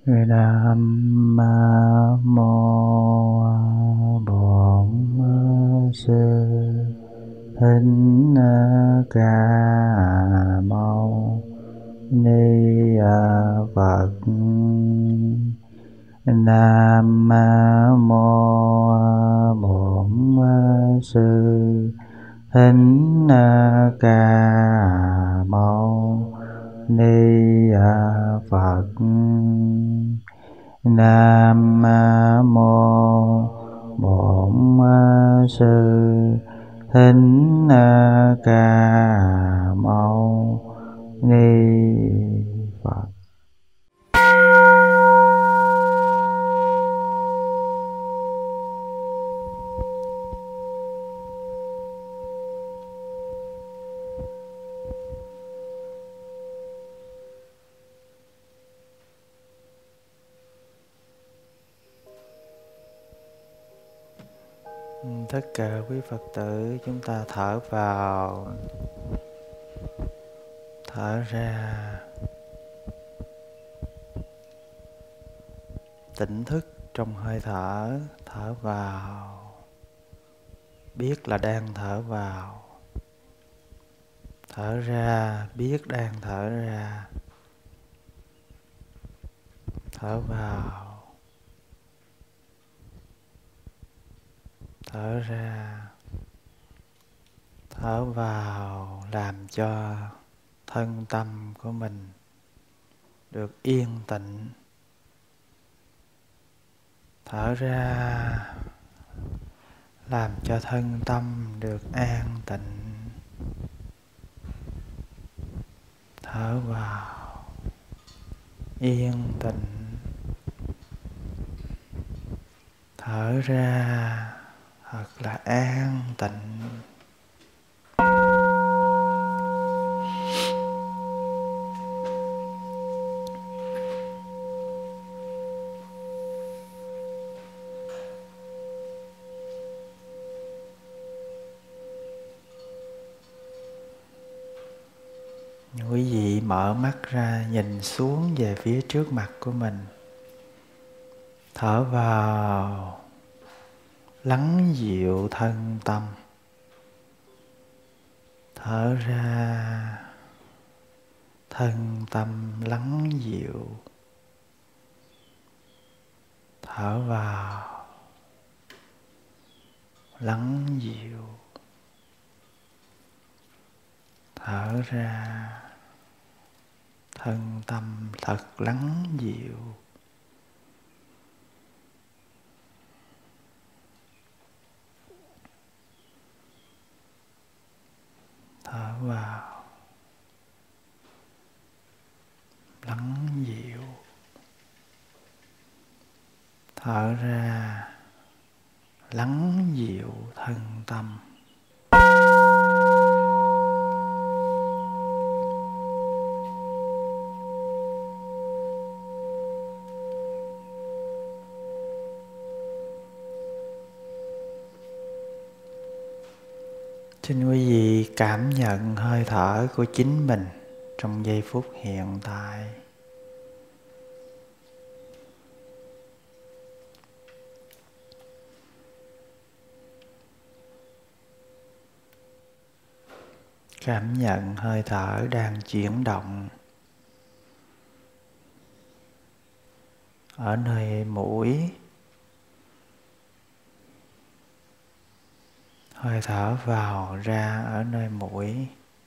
Nam mô Bổn Sư Thích Ca Mâu Ni Phật. Nam mô Bổn Sư Thích Ca Mâu Ni Phật. Nam mô Bổn Sư Thích Ca Mâu Ni Phật. Tất cả quý Phật tử, chúng ta thở vào, thở ra, tỉnh thức trong hơi thở. Thở vào, biết là đang thở vào. Thở ra, biết đang thở ra. Thở vào, thở ra. Thở vào làm cho thân tâm của mình được yên tĩnh. Thở ra làm cho thân tâm được an tịnh. Thở vào yên tĩnh. Thở ra thật là an tịnh. Quý vị mở mắt ra, nhìn xuống về phía trước mặt của mình. Thở vào, lắng dịu thân tâm. Thở ra, thân tâm lắng dịu. Thở vào, lắng dịu. Thở ra, thân tâm thật lắng dịu. Thở vào, lắng dịu. Thở ra, lắng dịu thân tâm. Xin quý vị cảm nhận hơi thở của chính mình trong giây phút hiện tại. Cảm nhận hơi thở đang chuyển động ở nơi mũi. Hơi thở vào ra ở nơi mũi.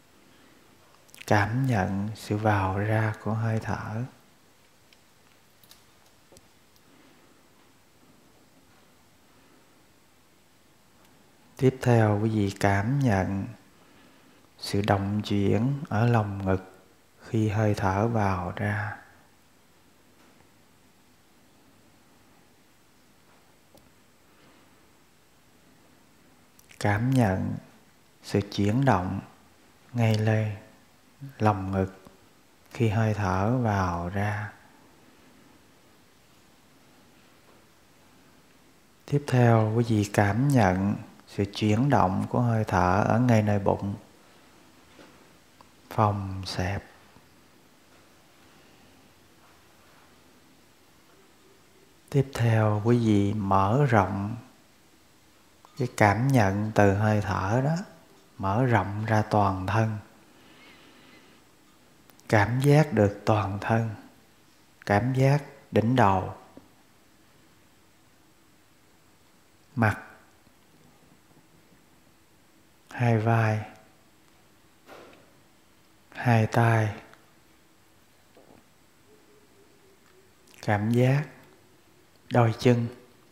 Cảm nhận sự vào ra của hơi thở. Tiếp theo quý vị cảm nhận sự động chuyển ở lồng ngực khi hơi thở vào ra. Cảm nhận sự chuyển động ngay lên lồng ngực khi hơi thở vào ra. Tiếp theo quý vị cảm nhận sự chuyển động của hơi thở ở ngay nơi bụng, phòng xẹp. Tiếp theo quý vị mở rộng cái cảm nhận từ hơi thở đó, mở rộng ra toàn thân. Cảm giác được toàn thân, cảm giác đỉnh đầu, mặt, hai vai, hai tay, cảm giác đôi chân,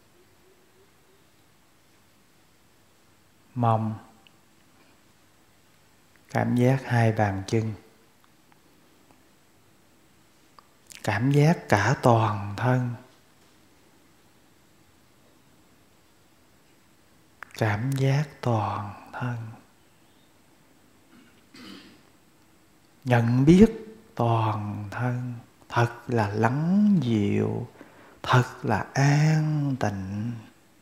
mông, cảm giác hai bàn chân, cảm giác cả toàn thân, cảm giác toàn thân, nhận biết toàn thân, thật là lắng dịu, thật là an tịnh.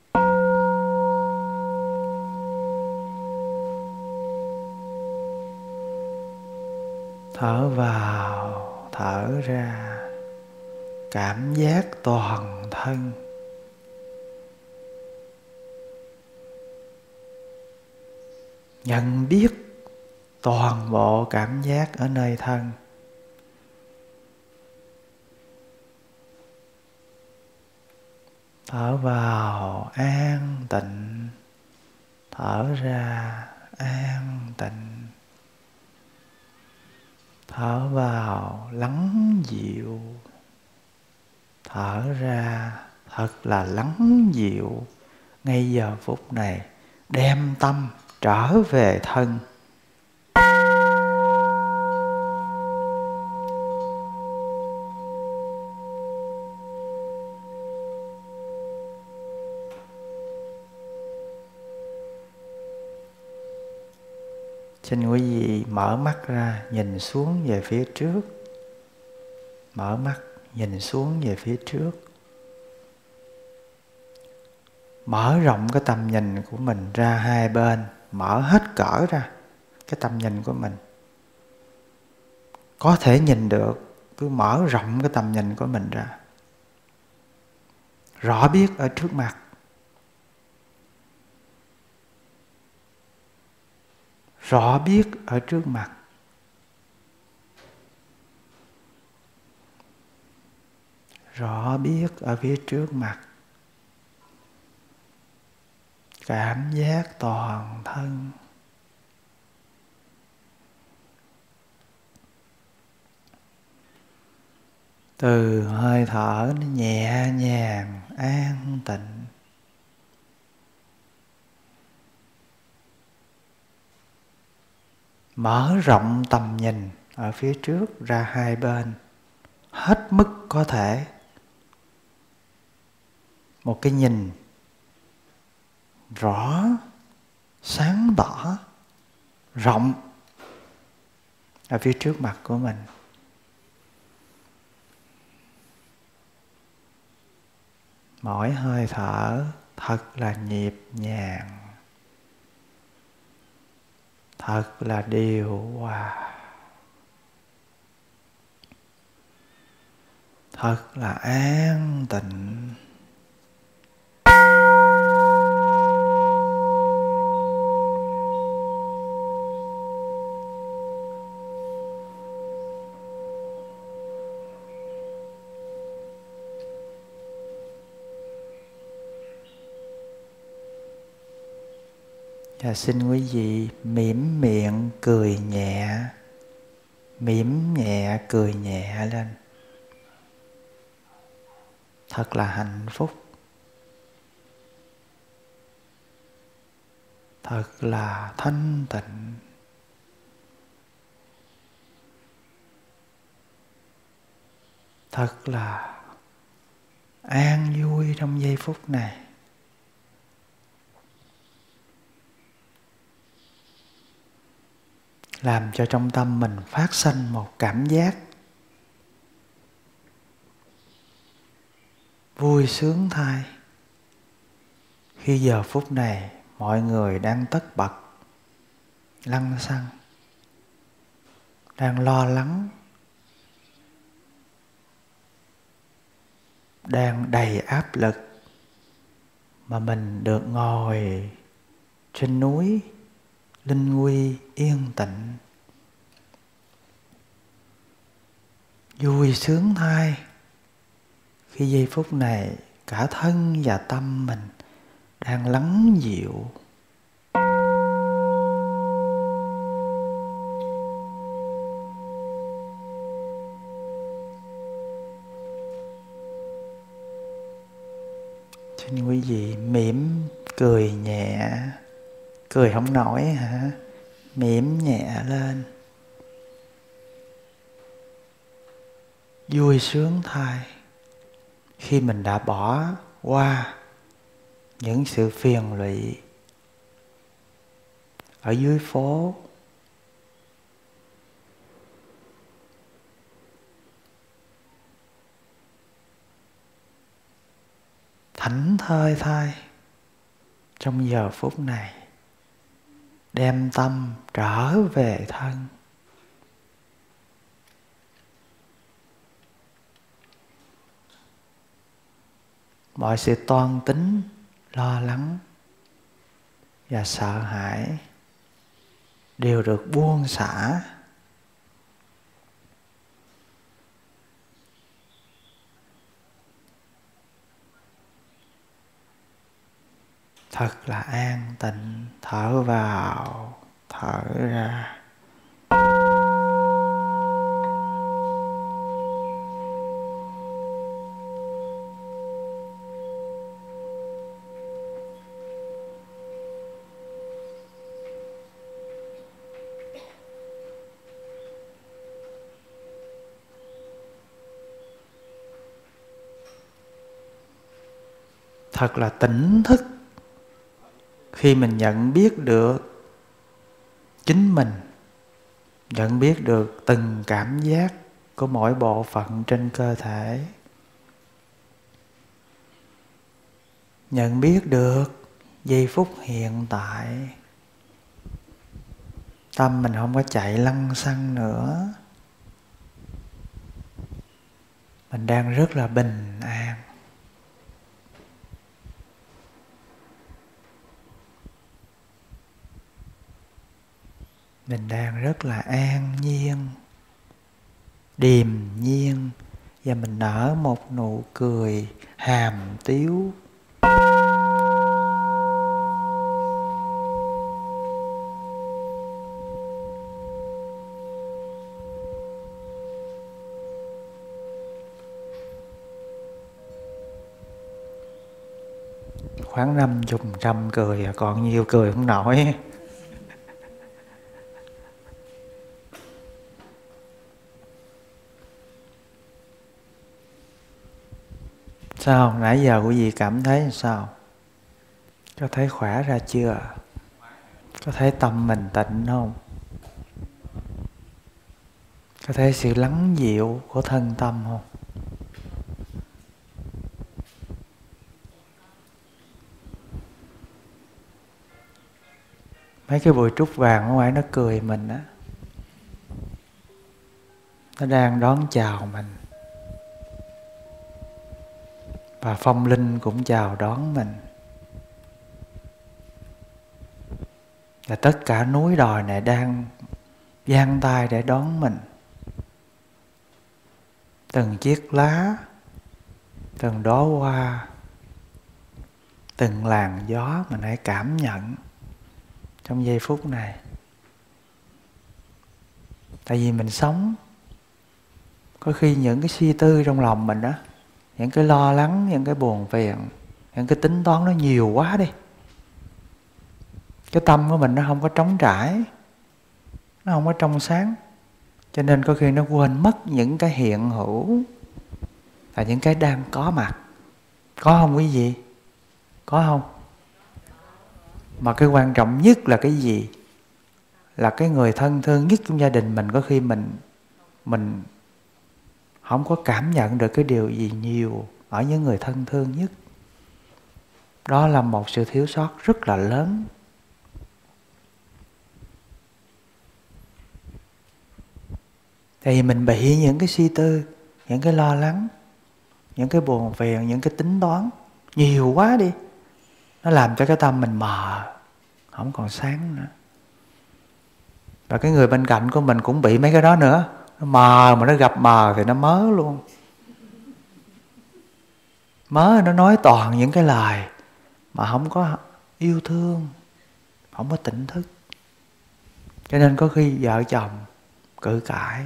Thở vào, thở ra, cảm giác toàn thân. Nhận biết toàn bộ cảm giác ở nơi thân. Thở vào an tịnh, thở ra an tịnh. Thở vào lắng dịu, thở ra thật là lắng dịu. Ngay giờ phút này đem tâm trở về thân. Xin quý vị mở mắt ra, nhìn xuống về phía trước. Mở mắt, nhìn xuống về phía trước. Mở rộng cái tầm nhìn của mình ra hai bên. Mở hết cỡ ra cái tầm nhìn của mình. Có thể nhìn được, cứ mở rộng cái tầm nhìn của mình ra. Rõ biết ở trước mặt. Rõ biết ở trước mặt. Rõ biết ở phía trước mặt. Cảm giác toàn thân. Từ hơi thở nó nhẹ nhàng, an tịnh. Mở rộng tầm nhìn ở phía trước ra hai bên. Hết mức có thể. Một cái nhìn rõ, sáng tỏ, rộng ở phía trước mặt của mình. Mỗi hơi thở thật là nhịp nhàng, thật là điều hòa, thật là an tịnh. Và xin quý vị mỉm miệng cười nhẹ, mỉm nhẹ cười nhẹ lên. Thật là hạnh phúc. Thật là thanh tịnh. Thật là an vui trong giây phút này. Làm cho trong tâm mình phát sinh một cảm giác vui sướng thay. Khi giờ phút này mọi người đang tất bật, lăng xăng, đang lo lắng, đang đầy áp lực, mà mình được ngồi trên núi linh quy yên tịnh, vui sướng thay khi giây phút này cả thân và tâm mình đang lắng dịu. Xin quý vị mỉm cười nhẹ, cười không nổi hả? Mỉm nhẹ lên, vui sướng thay khi mình đã bỏ qua những sự phiền lụy ở dưới phố, thảnh thơi thay trong giờ phút này, đem tâm trở về thân. Mọi sự toan tính, lo lắng và sợ hãi đều được buông xả. Thật là an tịnh, thở vào, thở ra. Thật là tỉnh thức khi mình nhận biết được chính mình, nhận biết được từng cảm giác của mỗi bộ phận trên cơ thể, nhận biết được giây phút hiện tại. Tâm mình không có chạy lăng xăng nữa, mình đang rất là bình an. Mình đang rất là an nhiên, điềm nhiên, và mình nở một nụ cười hàm tiếu. Khoảng 50% cười, còn nhiều cười không nổi. Sao? Nãy giờ quý vị cảm thấy sao? Có thấy khỏe ra chưa? Có thấy tâm mình tịnh không? Có thấy sự lắng dịu của thân tâm không? Mấy cái bụi trúc vàng ở ngoài nó cười mình á, nó đang đón chào mình. Và phong linh cũng chào đón mình. Và tất cả núi đồi này đang giang tay để đón mình. Từng chiếc lá, từng đóa hoa, từng làn gió mình hãy cảm nhận trong giây phút này. Tại vì mình sống, có khi những cái suy tư trong lòng mình đó, những cái lo lắng, những cái buồn phiền, những cái tính toán nó nhiều quá đi. Cái tâm của mình nó không có trống trải, nó không có trong sáng. Cho nên có khi nó quên mất những cái hiện hữu và những cái đang có mặt. Có không quý vị? Có không? Mà cái quan trọng nhất là cái gì? Là cái người thân thương nhất trong gia đình mình, có khi mình không có cảm nhận được cái điều gì nhiều ở những người thân thương nhất. Đó là một sự thiếu sót rất là lớn. Tại vì mình bị những cái suy tư, những cái lo lắng, những cái buồn phiền, những cái tính toán nhiều quá đi, nó làm cho cái tâm mình mờ, không còn sáng nữa. Và cái người bên cạnh của mình cũng bị mấy cái đó nữa. Nó mờ, mà nó gặp mờ thì nó mớ luôn. Mớ nó nói toàn những cái lời mà không có yêu thương, không có tỉnh thức. Cho nên có khi vợ chồng cự cãi,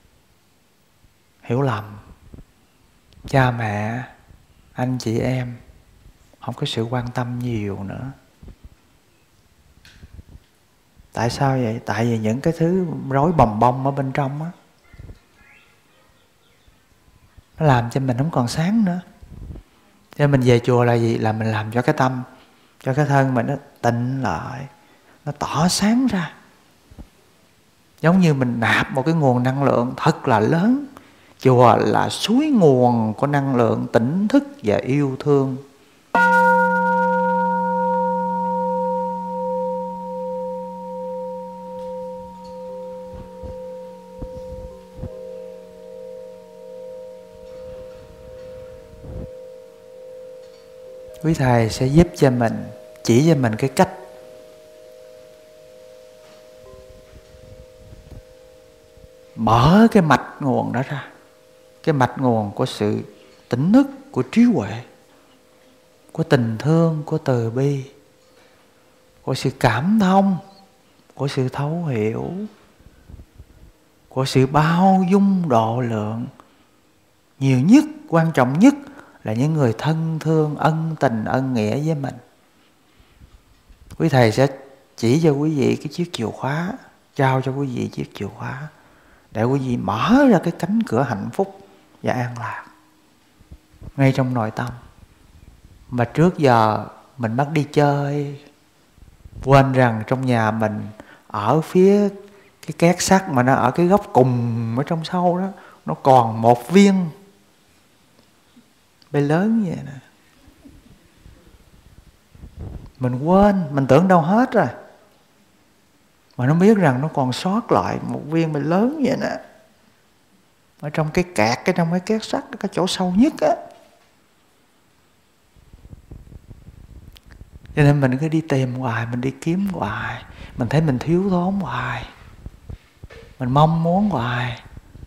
hiểu lầm, cha mẹ, anh chị em không có sự quan tâm nhiều nữa. Tại sao vậy? Tại vì những cái thứ rối bòng bong ở bên trong á, nó làm cho mình không còn sáng nữa. Cho nên mình về chùa là gì? Là mình làm cho cái tâm, cho cái thân mình nó tịnh lại, nó tỏ sáng ra. Giống như mình nạp một cái nguồn năng lượng thật là lớn. Chùa là suối nguồn của năng lượng tỉnh thức và yêu thương. Quý thầy sẽ giúp cho mình, chỉ cho mình cái cách mở cái mạch nguồn đó ra. Cái mạch nguồn của sự tỉnh thức, của trí huệ, của tình thương, của từ bi, của sự cảm thông, của sự thấu hiểu, của sự bao dung độ lượng. Nhiều nhất, quan trọng nhất là những người thân thương, ân tình, ân nghĩa với mình. Quý thầy sẽ chỉ cho quý vị cái chiếc chìa khóa, trao cho quý vị chiếc chìa khóa để quý vị mở ra cái cánh cửa hạnh phúc và an lạc ngay trong nội tâm. Mà trước giờ mình bắt đi chơi, quên rằng trong nhà mình ở phía cái két sắt mà nó ở cái góc cùng ở trong sâu đó, nó còn một viên bê lớn vậy nè. Mình quên, mình tưởng đâu hết rồi, mà nó biết rằng nó còn sót lại một viên bê lớn vậy nè, ở trong cái kẹt, trong cái két sắt, cái chỗ sâu nhất á. Cho nên mình cứ đi tìm hoài, mình đi kiếm hoài, mình thấy mình thiếu thốn hoài, mình mong muốn hoài,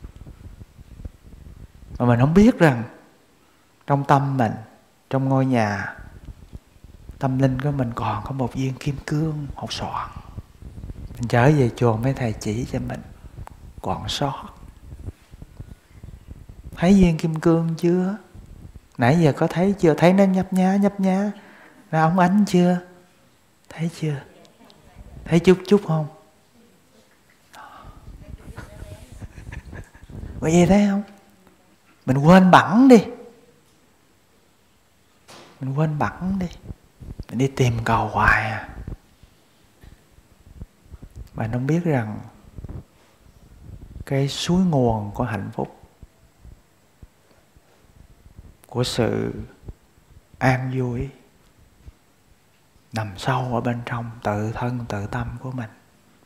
mà mình không biết rằng trong tâm mình, trong ngôi nhà tâm linh của mình còn có một viên kim cương hột xoàn. Mình trở về chùa mấy thầy chỉ cho mình còn sót. Thấy viên kim cương chưa? Nãy giờ có thấy chưa? Thấy nó nhấp nhá ra ống ánh chưa? Thấy chưa? Thấy chút không? Vậy vậy thấy không? Mình quên bẵng đi. Mình quên bẵng đi. Mình đi tìm cầu hoài à. Mà nó biết rằng cái suối nguồn của hạnh phúc, của sự an vui nằm sâu ở bên trong tự thân, tự tâm của mình.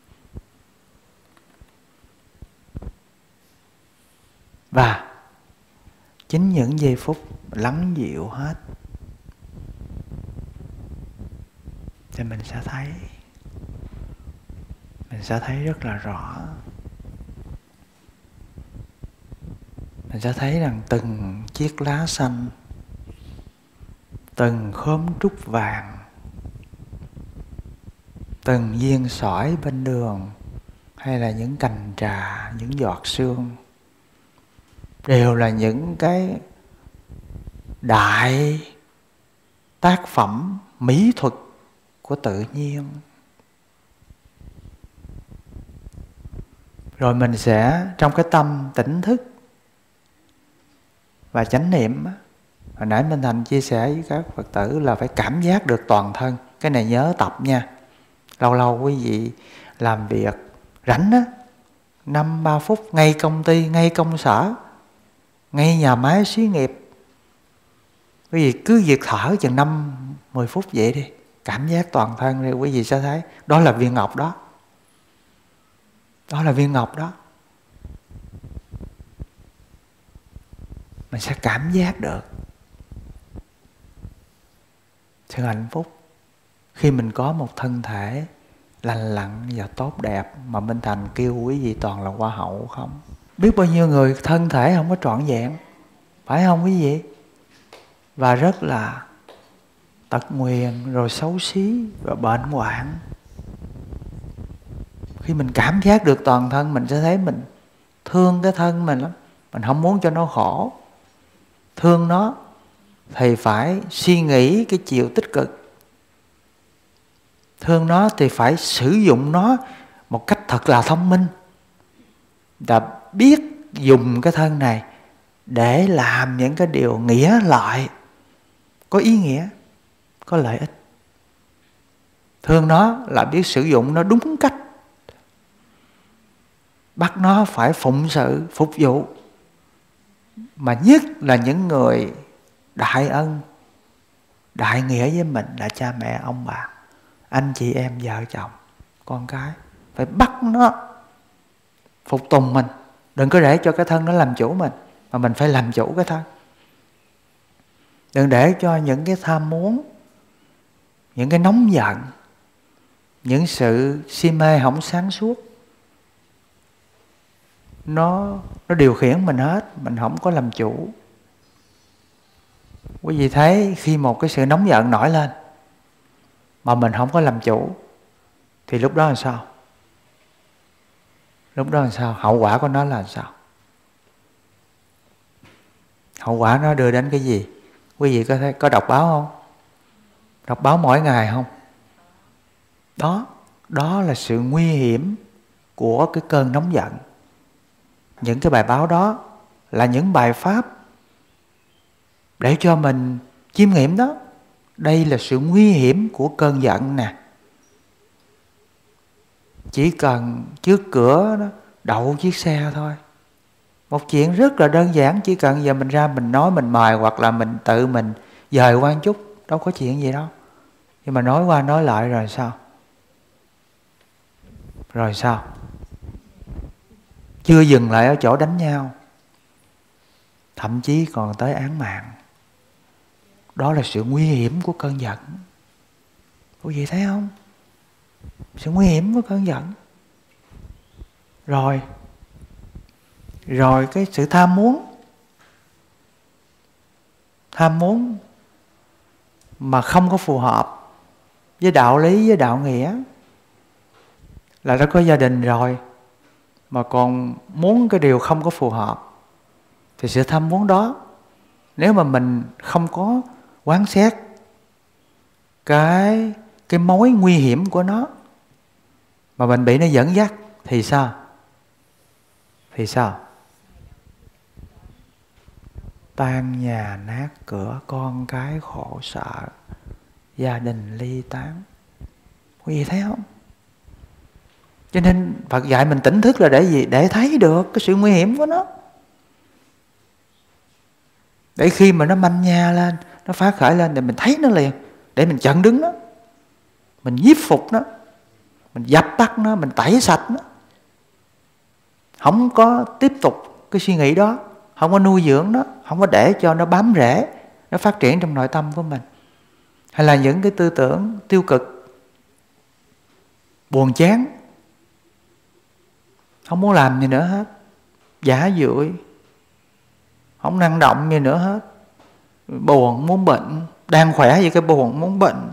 Và chính những giây phút lắng dịu hết thì mình sẽ thấy rất là rõ. Mình sẽ thấy rằng từng chiếc lá xanh, từng khóm trúc vàng, từng viên sỏi bên đường, hay là những cành trà, những giọt sương, đều là những cái đại tác phẩm mỹ thuật của tự nhiên. Rồi mình sẽ trong cái tâm tỉnh thức và chánh niệm. Hồi nãy Minh Thành chia sẻ với các Phật tử là phải cảm giác được toàn thân. Cái này nhớ tập nha. Lâu lâu quý vị làm việc rảnh á, 5-3 phút, ngay công ty, ngay công sở, ngay nhà máy xí nghiệp, quý vị cứ việc thở chừng 5-10 phút vậy đi, cảm giác toàn thân thì quý vị sẽ thấy đó là viên ngọc đó. Đó là viên ngọc đó. Mà mình sẽ cảm giác được sự hạnh phúc khi mình có một thân thể lành lặn và tốt đẹp. Mà Minh Thành kêu quý vị toàn là hoa hậu không. Biết bao nhiêu người thân thể không có trọn vẹn, phải không quý vị? Và rất là tật nguyền, rồi xấu xí, rồi bệnh hoạn. Khi mình cảm giác được toàn thân, mình sẽ thấy mình thương cái thân mình lắm. Mình không muốn cho nó khổ. Thương nó thì phải suy nghĩ cái chiều tích cực. Thương nó thì phải sử dụng nó một cách thật là thông minh, và biết dùng cái thân này để làm những cái điều nghĩa lợi, có ý nghĩa, có lợi ích. Thương nó là biết sử dụng nó đúng cách, bắt nó phải phụng sự, phục vụ. Mà nhất là những người đại ân, đại nghĩa với mình là cha mẹ, ông bà, anh chị em, vợ chồng, con cái. Phải bắt nó phục tùng mình. Đừng có để cho cái thân nó làm chủ mình, mà mình phải làm chủ cái thân. Đừng để cho những cái tham muốn, những cái nóng giận, những sự si mê không sáng suốt nó điều khiển mình hết. Mình không có làm chủ. Quý vị thấy khi một cái sự nóng giận nổi lên mà mình không có làm chủ thì lúc đó là sao? Lúc đó là sao? Hậu quả của nó là sao? Hậu quả nó đưa đến cái gì? Quý vị có đọc báo không? Đọc báo mỗi ngày không? Đó là sự nguy hiểm của cái cơn nóng giận. Những cái bài báo đó là những bài pháp để cho mình chiêm nghiệm đó. Đây là sự nguy hiểm của cơn giận nè. Chỉ cần trước cửa đó đậu chiếc xe thôi, một chuyện rất là đơn giản. Chỉ cần giờ mình ra mình nói, mình mời, hoặc là mình tự mình dời qua một chút, đâu có chuyện gì đâu. Nhưng mà nói qua nói lại rồi sao? Rồi sao? Chưa dừng lại ở chỗ đánh nhau, thậm chí còn tới án mạng. Đó là sự nguy hiểm của cơn giận. Quý vị thấy không? Sự nguy hiểm của cơn giận. Rồi cái sự tham muốn mà không có phù hợp với đạo lý, với đạo nghĩa, là đã có gia đình rồi mà còn muốn cái điều không có phù hợp, thì sự tham muốn đó, nếu mà mình không có quán xét cái mối nguy hiểm của nó, mà mình bị nó dẫn dắt, thì sao? Thì sao? Tan nhà nát cửa, con cái khổ sở, gia đình ly tán. Quý vị thấy không? Cho nên Phật dạy mình tỉnh thức là để gì? Để thấy được cái sự nguy hiểm của nó. Để khi mà nó manh nha lên, nó phát khởi lên, thì mình thấy nó liền, để mình chặn đứng nó, mình nhiếp phục nó, mình dập tắt nó, mình tẩy sạch nó. Không có tiếp tục cái suy nghĩ đó, không có nuôi dưỡng nó, không có để cho nó bám rễ, nó phát triển trong nội tâm của mình. Hay là những cái tư tưởng tiêu cực, buồn chán, không muốn làm gì nữa hết, giả dưỡi, không năng động gì nữa hết, buồn muốn bệnh, đang khỏe vậy cái buồn muốn bệnh.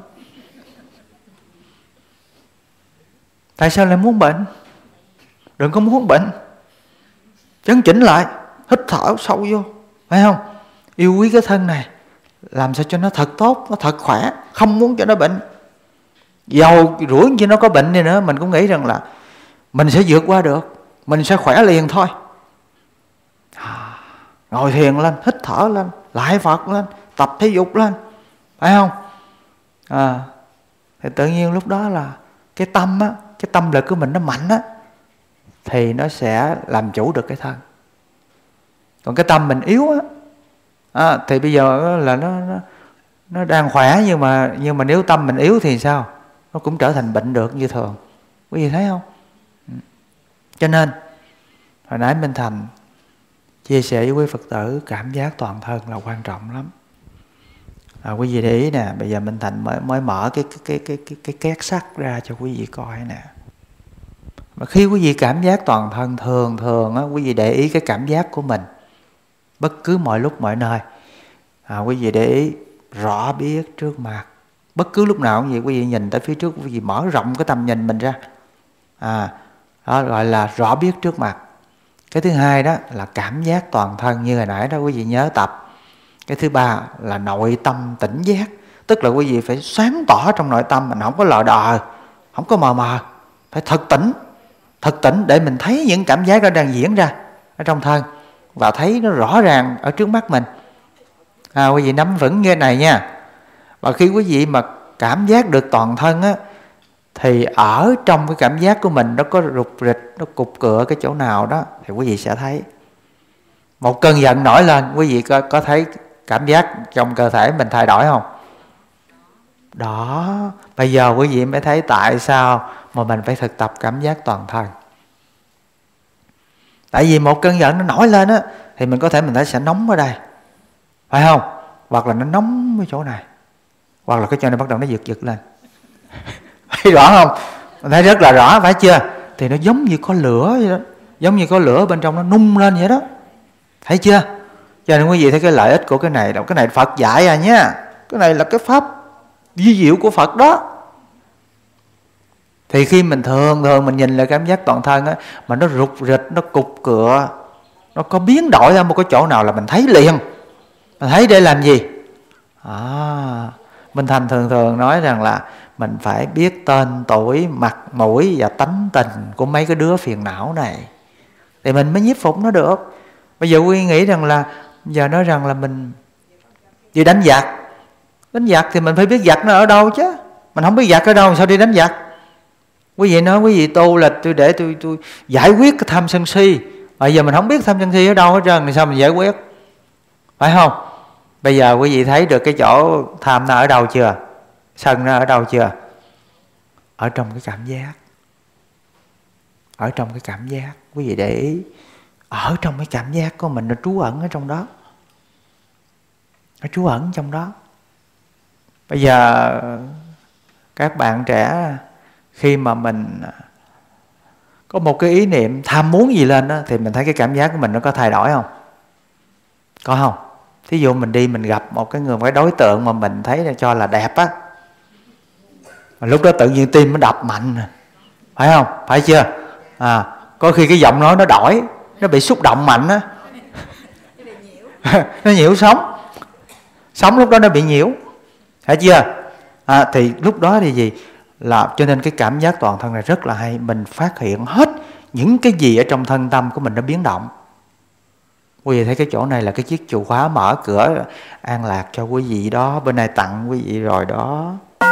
Tại sao lại muốn bệnh? Đừng có muốn bệnh, chấn chỉnh lại, hít thở sâu vô, phải không? Yêu quý cái thân này, làm sao cho nó thật tốt, nó thật khỏe, không muốn cho nó bệnh. Dầu rủi cho nó có bệnh đi nữa, mình cũng nghĩ rằng là mình sẽ vượt qua được, mình sẽ khỏe liền thôi. Ngồi thiền lên, hít thở lên, lại Phật lên, tập thể dục lên, phải không? Thì tự nhiên lúc đó là cái tâm á, cái tâm lực của mình nó mạnh á, thì nó sẽ làm chủ được cái thân. Còn cái tâm mình yếu á, thì bây giờ là nó đang khỏe, nhưng mà nếu tâm mình yếu thì sao? Nó cũng trở thành bệnh được như thường. Quý vị thấy không? Cho nên hồi nãy Minh Thành chia sẻ với quý Phật tử, cảm giác toàn thân là quan trọng lắm. Quý vị để ý nè, bây giờ Minh Thành mới mở cái két sắt ra cho quý vị coi nè. Mà khi quý vị cảm giác toàn thân, thường á, quý vị để ý cái cảm giác của mình bất cứ mọi lúc mọi nơi. Quý vị để ý rõ biết trước mặt, bất cứ lúc nào cũng vậy, quý vị nhìn tới phía trước, quý vị mở rộng cái tầm nhìn mình ra. Đó gọi là rõ biết trước mặt. Cái thứ hai đó là cảm giác toàn thân như hồi nãy đó quý vị nhớ tập. Cái thứ ba là nội tâm tỉnh giác, tức là quý vị phải sáng tỏ trong nội tâm mình, không có lờ đờ, không có mờ mờ, phải thật tỉnh để mình thấy những cảm giác đó đang diễn ra ở trong thân và thấy nó rõ ràng ở trước mắt mình. Quý vị nắm vững cái này nha. Và khi quý vị mà cảm giác được toàn thân á, thì ở trong cái cảm giác của mình nó có rục rịch, nó cục cựa cái chỗ nào đó thì quý vị sẽ thấy. Một cơn giận nổi lên, quý vị có thấy cảm giác trong cơ thể mình thay đổi không? Đó, bây giờ quý vị mới thấy tại sao mà mình phải thực tập cảm giác toàn thân. Tại vì một cơn giận nó nổi lên á, thì mình có thể mình thấy sẽ nóng ở đây, phải không? Hoặc là nó nóng ở chỗ này, hoặc là cái chỗ này bắt đầu nó giật lên. Thấy rõ không? Mình thấy rất là rõ, phải chưa? Thì nó giống như có lửa vậy đó, giống như có lửa bên trong nó nung lên vậy đó, thấy chưa? Cho nên quý vị thấy cái lợi ích của cái này, cái này Phật dạy nha. Cái này là cái pháp vi diệu của Phật đó. Thì khi mình thường mình nhìn lại cảm giác toàn thân á, mà nó rục rịch, nó cục cựa, nó có biến đổi ra một cái chỗ nào là mình thấy liền. Mình thấy để làm gì? Minh Thành thường nói rằng là mình phải biết tên tuổi, mặt mũi và tánh tình của mấy cái đứa phiền não này thì mình mới nhiếp phục nó được. Bây giờ quý nghĩ rằng là giờ nói rằng là mình đi đánh giặc thì mình phải biết giặc nó ở đâu chứ. Mình không biết giặc ở đâu sao đi đánh giặc? Quý vị nói quý vị tu là để tôi giải quyết cái tham sân si. Bây giờ mình không biết tham sân si ở đâu hết trơn thì sao mình giải quyết? Phải không? Bây giờ quý vị thấy được cái chỗ tham nó ở đâu chưa? Sân nó ở đâu chưa? Ở trong cái cảm giác. Ở trong cái cảm giác. Quý vị để ý, ở trong cái cảm giác của mình nó trú ẩn ở trong đó. Nó trú ẩn trong đó. Bây giờ các bạn trẻ, khi mà mình có một cái ý niệm tham muốn gì lên đó, thì mình thấy cái cảm giác của mình nó có thay đổi không? Có không? Thí dụ mình đi mình gặp một cái đối tượng mà mình thấy là cho là đẹp á, mà lúc đó tự nhiên tim nó đập mạnh, phải không? Phải chưa? Có khi cái giọng nói nó đổi, nó bị xúc động mạnh á. Nó nhiễu sống lúc đó nó bị nhiễu, phải chưa? Thì lúc đó thì gì? Là cho nên cái cảm giác toàn thân này rất là hay. Mình phát hiện hết những cái gì ở trong thân tâm của mình nó biến động. Quý vị thấy cái chỗ này là cái chiếc chìa khóa mở cửa an lạc cho quý vị đó. Bên này tặng quý vị rồi đó.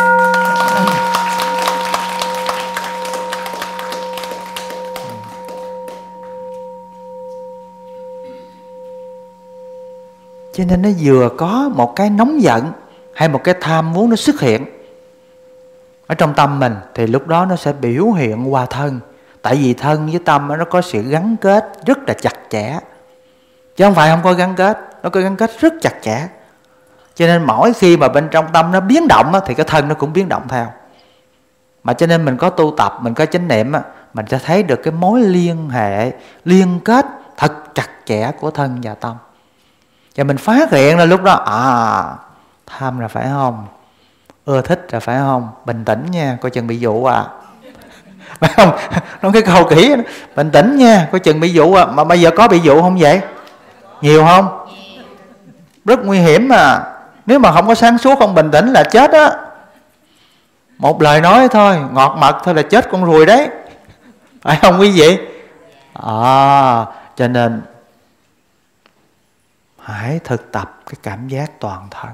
Cho nên nó vừa có một cái nóng giận hay một cái tham muốn nó xuất hiện ở trong tâm mình, thì lúc đó nó sẽ biểu hiện qua thân. Tại vì thân với tâm nó có sự gắn kết rất là chặt chẽ, chứ không phải không có gắn kết. Nó có gắn kết rất chặt chẽ. Cho nên mỗi khi mà bên trong tâm nó biến động thì cái thân nó cũng biến động theo. Mà cho nên mình có tu tập, mình có chánh niệm, mình sẽ thấy được cái mối liên hệ, liên kết thật chặt chẽ của thân và tâm. Và mình phát hiện là lúc đó tham là phải không? Ưa thích là phải không? Bình tĩnh nha, coi chừng bị dụ phải không? Nó cái câu kỹ đó. Bình tĩnh nha, coi chừng bị dụ Mà bây giờ có bị dụ không vậy? Nhiều không? Rất nguy hiểm mà. Nếu mà không có sáng suốt, không bình tĩnh là chết á. Một lời nói thôi, ngọt mật thôi là chết con ruồi đấy, phải không quý vị? Cho nên hãy thực tập cái cảm giác toàn thân.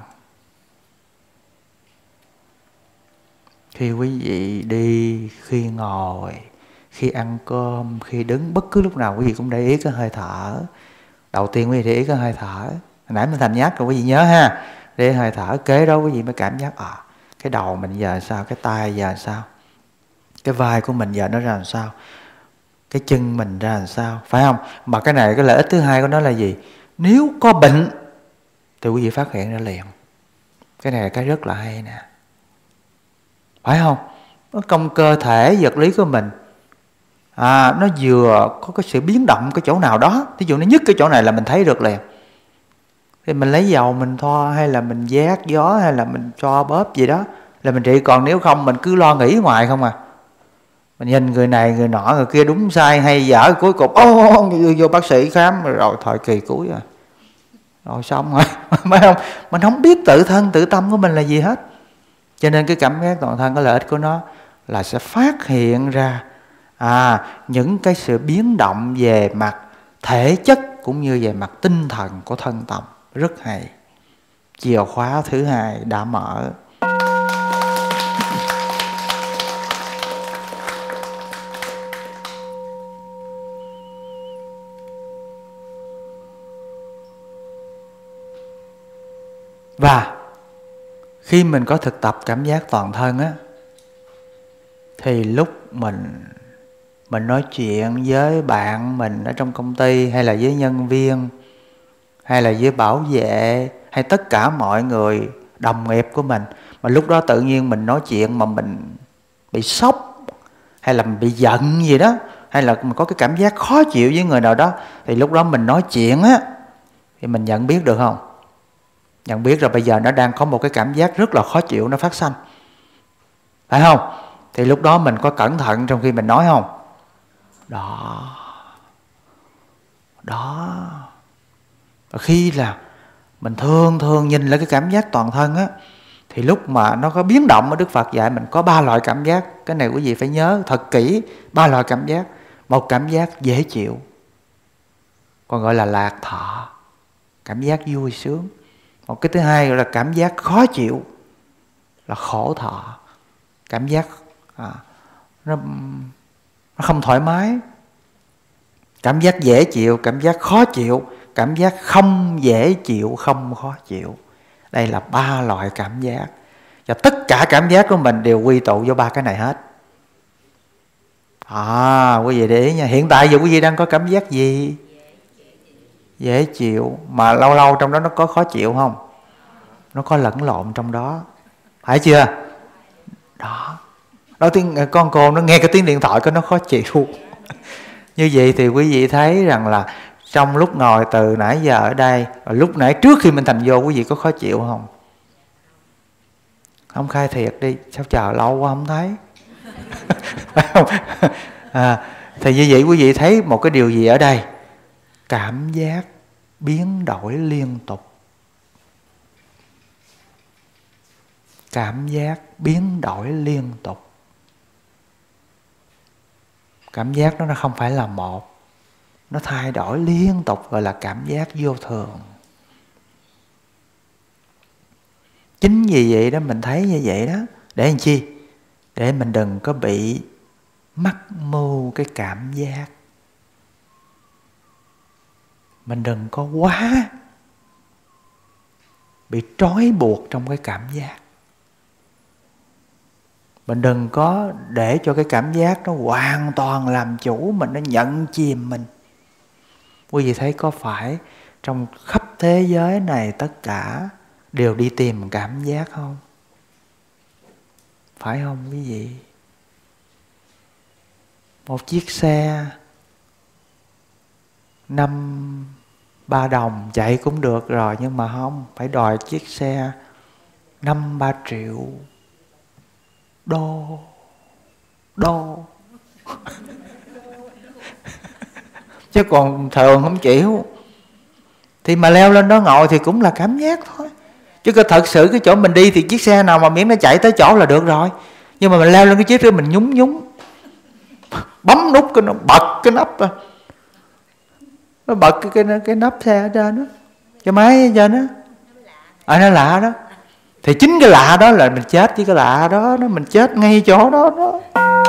Khi quý vị đi, khi ngồi, khi ăn cơm, khi đứng, bất cứ lúc nào quý vị cũng để ý cái hơi thở. Đầu tiên quý vị để ý cái hơi thở. Hồi nãy mình Thành nhắc rồi, quý vị nhớ ha. Để ý hơi thở, kế đó quý vị mới cảm giác cái đầu mình giờ sao, cái tay giờ sao, cái vai của mình giờ nó ra làm sao. cái chân mình ra làm sao, phải không? Mà cái này cái lợi ích thứ hai của nó là gì? Nếu có bệnh thì quý vị phát hiện ra liền. Cái này là cái rất là hay nè, phải không? Nó trong cơ thể vật lý của mình, nó vừa có cái sự biến động cái chỗ nào đó, ví dụ nó nhức cái chỗ này là mình thấy được liền. Thì mình lấy dầu mình thoa, hay là mình vét gió, hay là mình cho bóp gì đó là mình trị. Còn nếu không mình cứ lo nghĩ ngoài không à, mình nhìn người này người nọ người kia đúng sai hay dở, cuối cùng vô bác sĩ khám rồi thời kỳ cuối rồi xong rồi phải không? Mình không biết tự thân tự tâm của mình là gì hết. Cho nên cái cảm giác toàn thân, có lợi ích của nó là sẽ phát hiện ra những cái sự biến động về mặt thể chất cũng như về mặt tinh thần của thân tâm. Rất hay. Chìa khóa thứ hai đã mở. Và khi mình có thực tập cảm giác toàn thân á, thì lúc mình nói chuyện với bạn mình ở trong công ty, hay là với nhân viên, hay là với bảo vệ, hay tất cả mọi người đồng nghiệp của mình, mà lúc đó tự nhiên mình nói chuyện mà mình bị sốc, hay là mình bị giận gì đó, hay là mình có cái cảm giác khó chịu với người nào đó, thì lúc đó mình nói chuyện á, thì mình nhận biết được không? Nhận biết rồi, bây giờ nó đang có một cái cảm giác rất là khó chịu nó phát sanh, phải không? Thì lúc đó mình có cẩn thận trong khi mình nói không? Đó. Và khi là mình thường nhìn lại cái cảm giác toàn thân á, thì lúc mà nó có biến động, ở Đức Phật dạy mình có 3 loại cảm giác. Cái này quý vị phải nhớ thật kỹ. 3 loại cảm giác. Một cảm giác dễ chịu, còn gọi là lạc thọ, cảm giác vui sướng. Một cái thứ hai gọi là cảm giác khó chịu, là khổ thọ, cảm giác nó không thoải mái. Cảm giác dễ chịu, cảm giác khó chịu, cảm giác không dễ chịu, không khó chịu. Đây là 3 loại cảm giác. Và tất cả cảm giác của mình đều quy tụ vô 3 cái này hết. Quý vị để ý nha. Hiện tại giờ quý vị đang có cảm giác gì? Dễ chịu. Mà lâu lâu trong đó nó có khó chịu không? Nó có lẫn lộn trong đó, phải chưa? Đó tiếng con cô nó nghe cái tiếng điện thoại có nó khó chịu. Như vậy thì quý vị thấy rằng là trong lúc ngồi từ nãy giờ ở đây, và lúc nãy trước khi mình thành vô, quý vị có khó chịu không? Không khai thiệt đi, sao chờ lâu quá không thấy? Phải không? Thì như vậy quý vị thấy một cái điều gì ở đây? Cảm giác biến đổi liên tục. Cảm giác biến đổi liên tục. Cảm giác nó không phải là một, nó thay đổi liên tục, gọi là cảm giác vô thường. Chính vì vậy đó mình thấy như vậy đó. Để làm chi? Để mình đừng có bị mắc mưu cái cảm giác. Mình đừng có quá bị trói buộc trong cái cảm giác. Mình đừng có để cho cái cảm giác nó hoàn toàn làm chủ mình, nó nhận chìm mình. Quý vị thấy có phải trong khắp thế giới này tất cả đều đi tìm cảm giác không? Phải không quý vị? Một chiếc xe 5-3 đồng chạy cũng được rồi, nhưng mà không, phải đòi chiếc xe 5-3 triệu đô. Chứ còn thường không chịu. Thì mà leo lên đó ngồi thì cũng là cảm giác thôi. Chứ có thật sự cái chỗ mình đi thì chiếc xe nào mà miễn nó chạy tới chỗ là được rồi. Nhưng mà mình leo lên cái chiếc đó mình nhúng bấm nút cái nó bật cái nắp ra. Nó bật cái nắp xe ở trên đó, cái máy ở trên đó. Nó lạ đó. Thì chính cái lạ đó là mình chết với cái lạ đó, mình chết ngay chỗ đó đó.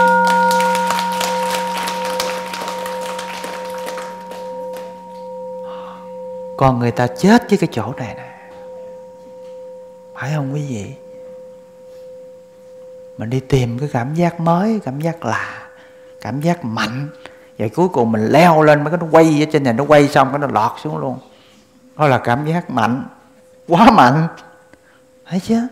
Còn người ta chết với cái chỗ này nè, phải không quý vị? Mình đi tìm cái cảm giác mới, cảm giác lạ, cảm giác mạnh. Vậy cuối cùng mình leo lên mấy cái nó quay ở trên này, nó quay xong cái nó lọt xuống luôn. Đó là cảm giác mạnh, quá mạnh. Thấy chưa?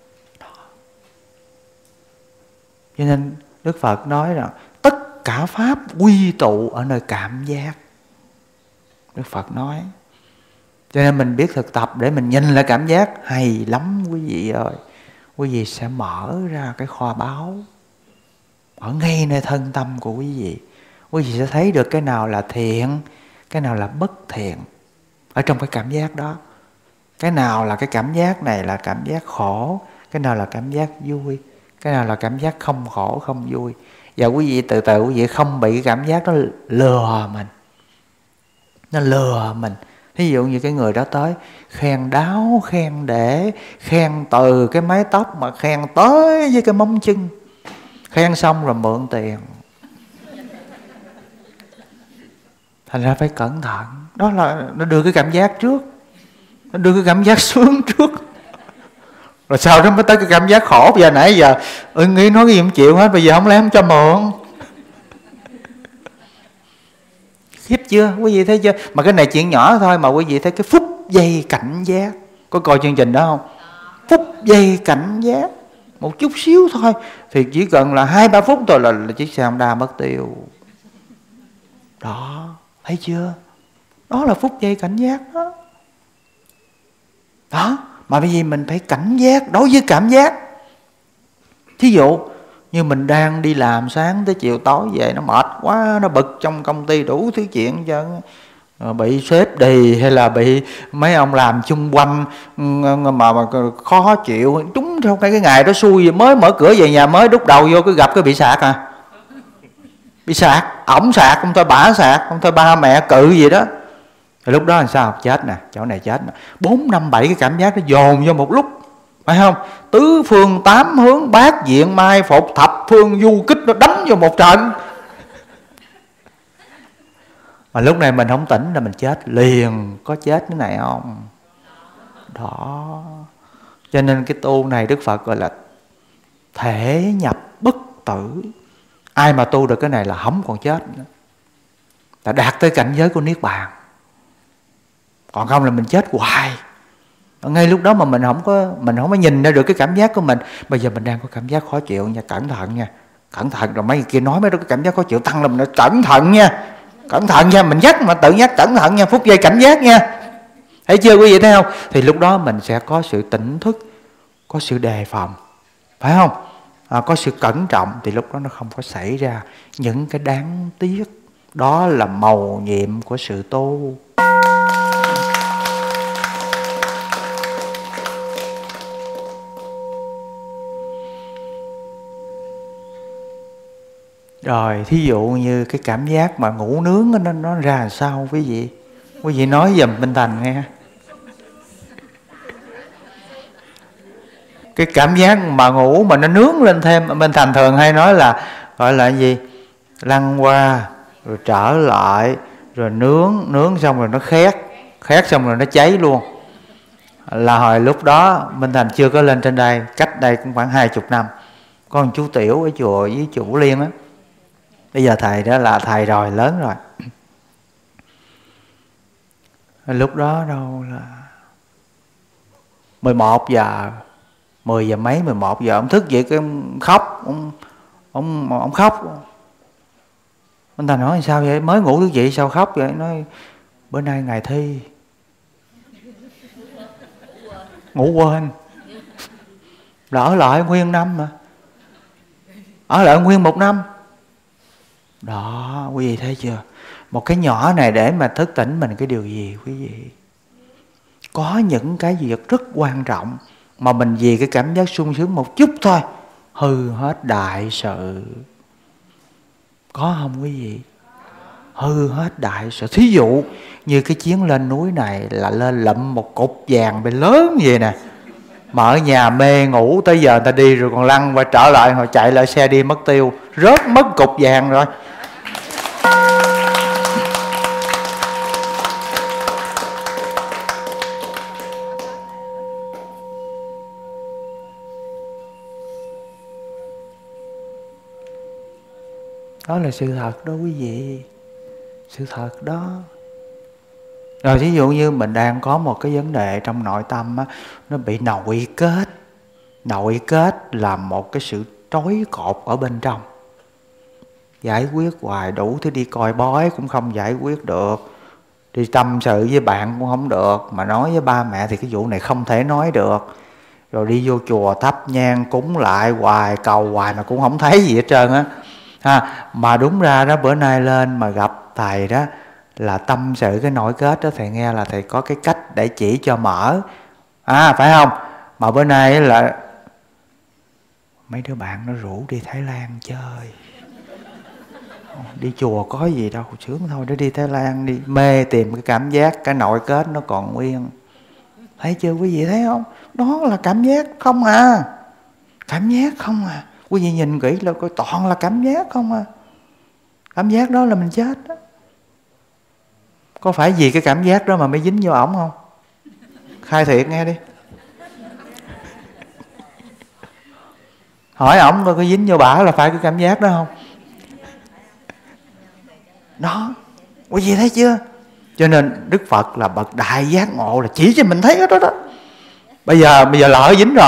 Cho nên Đức Phật nói rằng tất cả pháp quy tụ ở nơi cảm giác. Đức Phật nói. Cho nên mình biết thực tập để mình nhìn lại cảm giác hay lắm quý vị ơi. Quý vị sẽ mở ra cái kho báu ở ngay nơi thân tâm của quý vị. Quý vị sẽ thấy được cái nào là thiện, cái nào là bất thiện ở trong cái cảm giác đó. Cái nào là cái cảm giác này là cảm giác khổ, cái nào là cảm giác vui, cái nào là cảm giác không khổ, không vui. Và quý vị từ từ quý vị không bị cái cảm giác đó lừa mình. Nó lừa mình. Ví dụ như cái người đó tới khen đáo, khen để, khen từ cái mái tóc mà khen tới với cái móng chân. Khen xong rồi mượn tiền. Thành ra phải cẩn thận. Đó là nó đưa cái cảm giác trước, nó đưa cái cảm giác sướng trước, rồi sau đó mới tới cái cảm giác khổ. Bây giờ nãy giờ nghĩ nói cái gì không chịu hết, bây giờ không lẽ không cho mượn. Khiếp chưa? Quý vị thấy chưa? Mà cái này chuyện nhỏ thôi mà quý vị thấy cái phút giây cảnh giác. Có coi chương trình đó không? Phút giây cảnh giác, một chút xíu thôi, thì chỉ cần là 2-3 phút thôi là chiếc xe Honda mất tiêu. Đó, thấy chưa? Đó là phút giây cảnh giác đó. Đó, mà bởi vì mình phải cảnh giác đối với cảm giác. Thí dụ như mình đang đi làm sáng tới chiều tối về, nó mệt quá, nó bực trong công ty đủ thứ chuyện cho bị sếp đì hay là bị mấy ông làm chung quanh mà khó chịu. Đúng trong cái ngày đó xui, mới mở cửa về nhà mới đút đầu vô cứ gặp cái bị sạc à. Bị sạc, ổng sạc, không thôi bả sạc, không thôi ba mẹ cự gì đó. Thì lúc đó làm sao? Chết nè, chỗ này chết nè. 4, 5, 7 cái cảm giác nó dồn vô một lúc, phải không? Tứ phương tám hướng, bát diện mai phục, thập phương du kích, nó đánh vô một trận. Mà lúc này mình không tỉnh là mình chết liền. Có chết cái này không? Đó. Cho nên cái tu này Đức Phật gọi là thể nhập bất tử. Ai mà tu được cái này là không còn chết nữa, là đạt tới cảnh giới của Niết Bàn. Còn không là mình chết hoài. Ngay lúc đó mà mình không có nhìn ra được cái cảm giác của mình. Bây giờ mình đang có cảm giác khó chịu nha, cẩn thận nha, cẩn thận. Rồi mấy người kia nói mấy đó cái cảm giác khó chịu tăng lên, mình nói cẩn thận nha, cẩn thận nha. Mình nhắc mà tự nhắc cẩn thận nha, phút giây cảnh giác nha. Thấy chưa quý vị, thấy không? Thì lúc đó mình sẽ có sự tỉnh thức, có sự đề phòng, phải không? Có sự cẩn trọng, thì lúc đó nó không có xảy ra những cái đáng tiếc. Đó là mầu nhiệm của sự tu. Rồi thí dụ như cái cảm giác mà ngủ nướng nó ra làm sao quý vị? Quý vị nói giùm Minh Thành nghe. Cái cảm giác mà ngủ mà nó nướng lên thêm, Minh Thành thường hay nói là gọi là gì? Lăn qua rồi trở lại, rồi nướng xong rồi nó khét xong rồi nó cháy luôn. Là hồi lúc đó Minh Thành chưa có lên trên đây, cách đây cũng khoảng 20 năm. Có một chú Tiểu ở chùa với chùa Vũ Liên á. Bây giờ thầy đó là thầy rồi, lớn rồi. Lúc đó đâu là 11 giờ, 10 giờ mấy, 11 giờ ông thức dậy cái ông khóc, ông khóc. Minh Thành nói sao vậy? Mới ngủ thức dậy sao khóc vậy? Nói bữa nay ngày thi, ngủ quên. Là ở lại nguyên năm mà, ở lại nguyên 1 năm. Đó, quý vị thấy chưa? Một cái nhỏ này để mà thức tỉnh mình cái điều gì quý vị? Có những cái việc rất quan trọng mà mình vì cái cảm giác sung sướng một chút thôi hư hết đại sự. Có không quý vị? Hư hết đại sự. Thí dụ như cái chuyến lên núi này là lên lụm một cục vàng bên lớn vậy nè, mà ở nhà mê ngủ tới giờ người ta đi rồi còn lăn qua trở lại, hồi chạy lại xe đi mất tiêu, rớt mất cục vàng rồi. Đó là sự thật đó quý vị. sự thật đó. Rồi ví dụ như mình đang có một cái vấn đề trong nội tâm á, nó bị nội kết. Nội kết là một cái sự trói cột ở bên trong. Giải quyết hoài đủ thứ, đi coi bói cũng không giải quyết được, đi tâm sự với bạn cũng không được, mà nói với ba mẹ thì cái vụ này không thể nói được. Rồi đi vô chùa thắp nhang cúng lại hoài, cầu hoài mà cũng không thấy gì hết trơn á. Mà đúng ra đó, bữa nay lên mà gặp thầy đó là tâm sự cái nội kết đó, thầy nghe là thầy có cái cách để chỉ cho mở, phải không? Mà bữa nay là mấy đứa bạn nó rủ đi Thái Lan chơi. Đi chùa có gì đâu, sướng thôi, để đi Thái Lan đi, mê tìm cái cảm giác, cái nội kết nó còn nguyên. Thấy chưa quý vị, thấy không? Đó là cảm giác không à. Cảm giác không à. Quý vị nhìn kỹ là coi, toàn là cảm giác không à. Cảm giác đó là mình chết đó. Có phải vì cái cảm giác đó mà mới dính vô ổng không? Khai thiệt nghe đi. Hỏi ổng coi có dính vô bả là phải cái cảm giác đó không? Đó, quý vị thấy chưa? Cho nên Đức Phật là bậc đại giác ngộ, là chỉ cho mình thấy cái đó đó. Bây giờ lỡ dính rồi.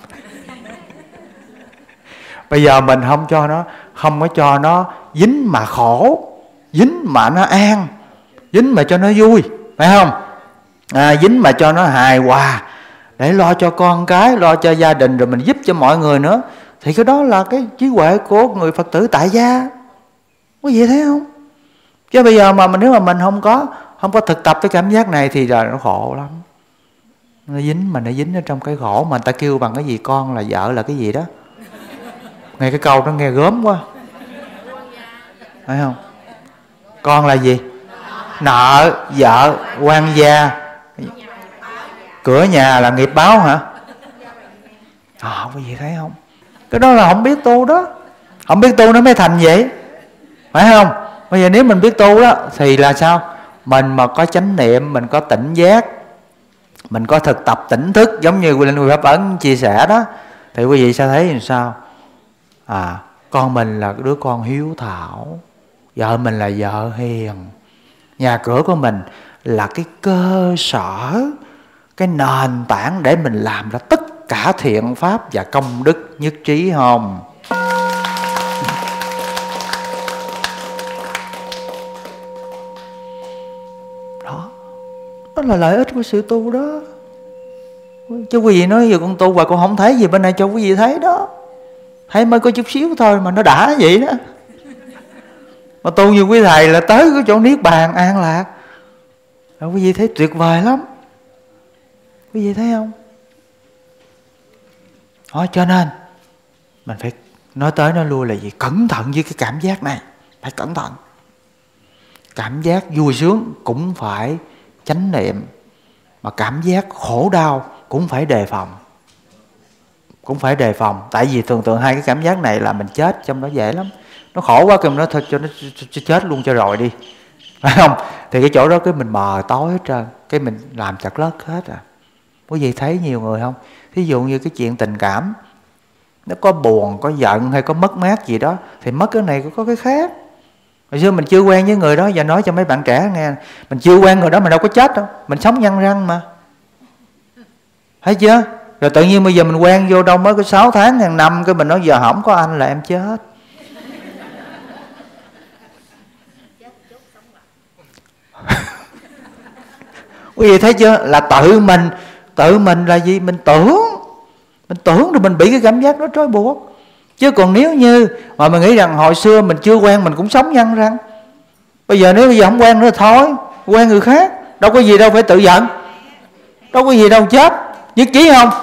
Bây giờ mình không có cho nó dính mà khổ, dính mà nó an, dính mà cho nó vui, phải không? Dính mà cho nó hài hòa, để lo cho con cái, lo cho gia đình, rồi mình giúp cho mọi người nữa. Thì cái đó là cái trí huệ của người Phật tử tại gia. Quý vị thấy không? Chứ bây giờ mà nếu mà mình không có thực tập cái cảm giác này thì là nó khổ lắm. Nó dính ở trong cái khổ. Mà người ta kêu bằng cái gì, con là vợ là cái gì đó. Nghe cái câu đó nghe gớm quá, phải không? Con là gì? Nợ, vợ, quan gia, cửa nhà là nghiệp báo hả? Quý vị thấy không? Cái đó là không biết tu đó. Không biết tu nó mới thành vậy, phải không? Bây giờ nếu mình biết tu đó thì là sao? Mình mà có chánh niệm, mình có tỉnh giác, mình có thực tập tỉnh thức, giống như Linh Huy Pháp Ấn chia sẻ đó, thì quý vị sẽ thấy làm sao? Con mình là đứa con hiếu thảo, vợ mình là vợ hiền, nhà cửa của mình là cái cơ sở, cái nền tảng để mình làm ra tất cả thiện pháp và công đức nhất trí không? Đó là lợi ích của sự tu đó. Chứ quý vị nói giờ con tu và con không thấy gì bên này cho quý vị thấy đó. Thấy mới có chút xíu thôi mà nó đã vậy đó. Mà tu như quý thầy là tới cái chỗ niết bàn an lạc. Rồi quý vị thấy tuyệt vời lắm. Quý vị thấy không? Cho nên mình phải nói tới nói lui là gì? Cẩn thận với cái cảm giác này. Phải cẩn thận. Cảm giác vui sướng cũng phải chánh niệm, mà cảm giác khổ đau cũng phải đề phòng. Cũng phải đề phòng. Tại vì thường hai cái cảm giác này là mình chết trong đó dễ lắm. Nó khổ quá kêu nó thôi cho nó chết luôn cho rồi đi, phải không? Thì cái chỗ đó cái mình mờ tối hết trơn, cái mình làm chật lất hết à. Quý vị thấy nhiều người không? Thí dụ như cái chuyện tình cảm, nó có buồn, có giận hay có mất mát gì đó, thì mất cái này có cái khác. Hồi xưa mình chưa quen với người đó, giờ nói cho mấy bạn trẻ nghe, mình chưa quen người đó mình đâu có chết đâu, mình sống nhăn răng mà. Thấy chưa? Rồi tự nhiên bây giờ mình quen vô đâu mới có 6 tháng, 1 năm, cái mình nói giờ không có anh là em chết. Quý vị thấy chưa? Là tự mình là gì? Mình tưởng rồi mình bị cái cảm giác đó trói buộc. Chứ còn nếu như mà mình nghĩ rằng hồi xưa mình chưa quen mình cũng sống nhăn răng, bây giờ không quen nữa thôi, quen người khác, đâu có gì đâu phải tự giận, đâu có gì đâu chết, nhất trí không?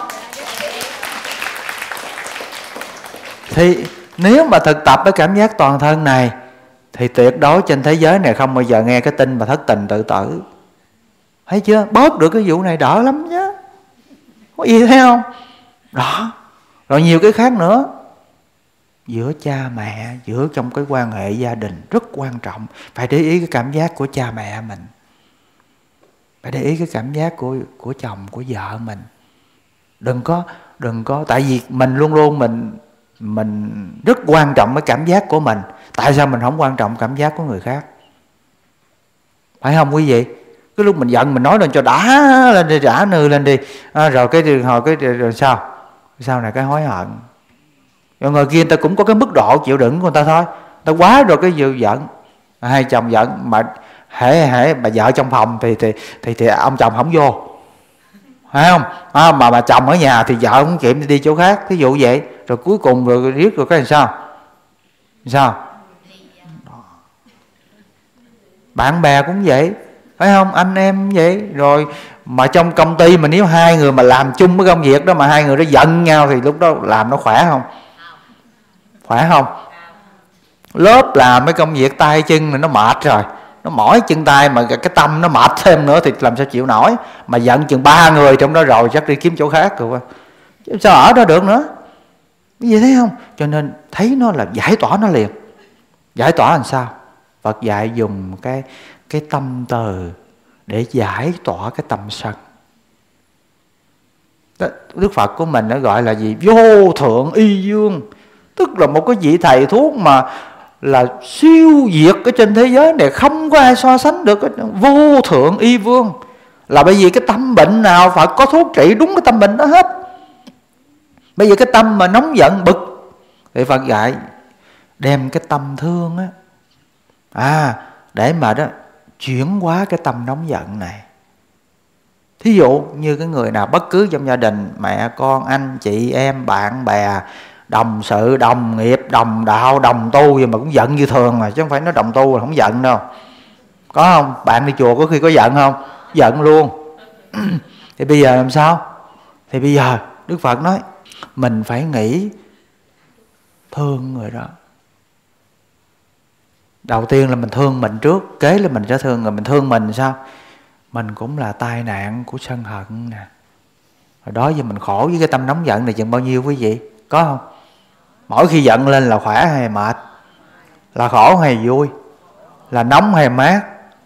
Thì nếu mà thực tập cái cảm giác toàn thân này thì tuyệt đối trên thế giới này không bao giờ nghe cái tin mà thất tình tự tử. Thấy chưa? Bớt được cái vụ này đỡ lắm chứ. Có gì thấy không? Đó. Rồi nhiều cái khác nữa. Giữa cha mẹ, giữa trong cái quan hệ gia đình rất quan trọng. Phải để ý cái cảm giác của cha mẹ mình. Phải để ý cái cảm giác của chồng, của vợ mình. Đừng có tại vì mình luôn luôn mình rất quan trọng cái cảm giác của mình. Tại sao mình không quan trọng cảm giác của người khác? phải không quý vị? Cái lúc mình giận mình nói lên cho đã lên đi, đã nư lên đi, rồi cái hồi cái rồi sao? Sau này cái hối hận. Rồi người kia người ta cũng có cái mức độ chịu đựng của người ta thôi. Ta quá rồi cái vụ giận. Hai chồng giận mà hễ bà vợ trong phòng thì ông chồng không vô, phải không? Mà bà chồng ở nhà thì vợ không chịu đi chỗ khác, thí dụ vậy. Rồi cuối cùng rồi riết rồi cái làm sao? Bạn bè cũng vậy, phải không? Anh em cũng vậy. Rồi mà trong công ty mà nếu hai người mà làm chung cái công việc đó mà hai người đó giận nhau thì lúc đó làm nó khỏe không? Khỏe không? Lớp làm mấy công việc tay chân này nó mệt rồi, nó mỏi chân tay, mà cái tâm nó mệt thêm nữa thì làm sao chịu nổi. Mà giận chừng 3 người trong đó rồi chắc đi kiếm chỗ khác rồi, sao ở đó được nữa. Cái gì thấy không? Cho nên thấy nó là giải tỏa nó liền. Giải tỏa làm sao? Phật dạy dùng cái tâm từ để giải tỏa cái tâm sân. Đức Phật của mình nó gọi là gì? Vô thượng y dương. Tức là một cái vị thầy thuốc mà là siêu diệt ở trên thế giới này, không có ai so sánh được. Vô thượng y vương. Là bởi vì cái tâm bệnh nào Phật có thuốc trị đúng cái tâm bệnh đó hết. Bây giờ cái tâm mà nóng giận bực thì Phật dạy đem cái tâm thương á, để mà đó chuyển hóa cái tâm nóng giận này. Thí dụ như cái người nào bất cứ trong gia đình, mẹ con, anh chị em, bạn bè, đồng sự, đồng nghiệp, đồng đạo, đồng tu gì mà cũng giận như thường mà, chứ không phải nó đồng tu là không giận đâu. Có không? Bạn đi chùa có khi có giận không? Giận luôn. Thì bây giờ làm sao? Thì bây giờ Đức Phật nói mình phải nghĩ thương người đó. Đầu tiên là mình thương mình trước, kế là mình sẽ thương người. Mình thương mình sao? Mình cũng là tai nạn của sân hận nè. Rồi đó giờ mình khổ với cái tâm nóng giận này chừng bao nhiêu quý vị? Có không? Mỗi khi giận lên là khỏe hay mệt? Là khổ hay vui? Là nóng hay mát?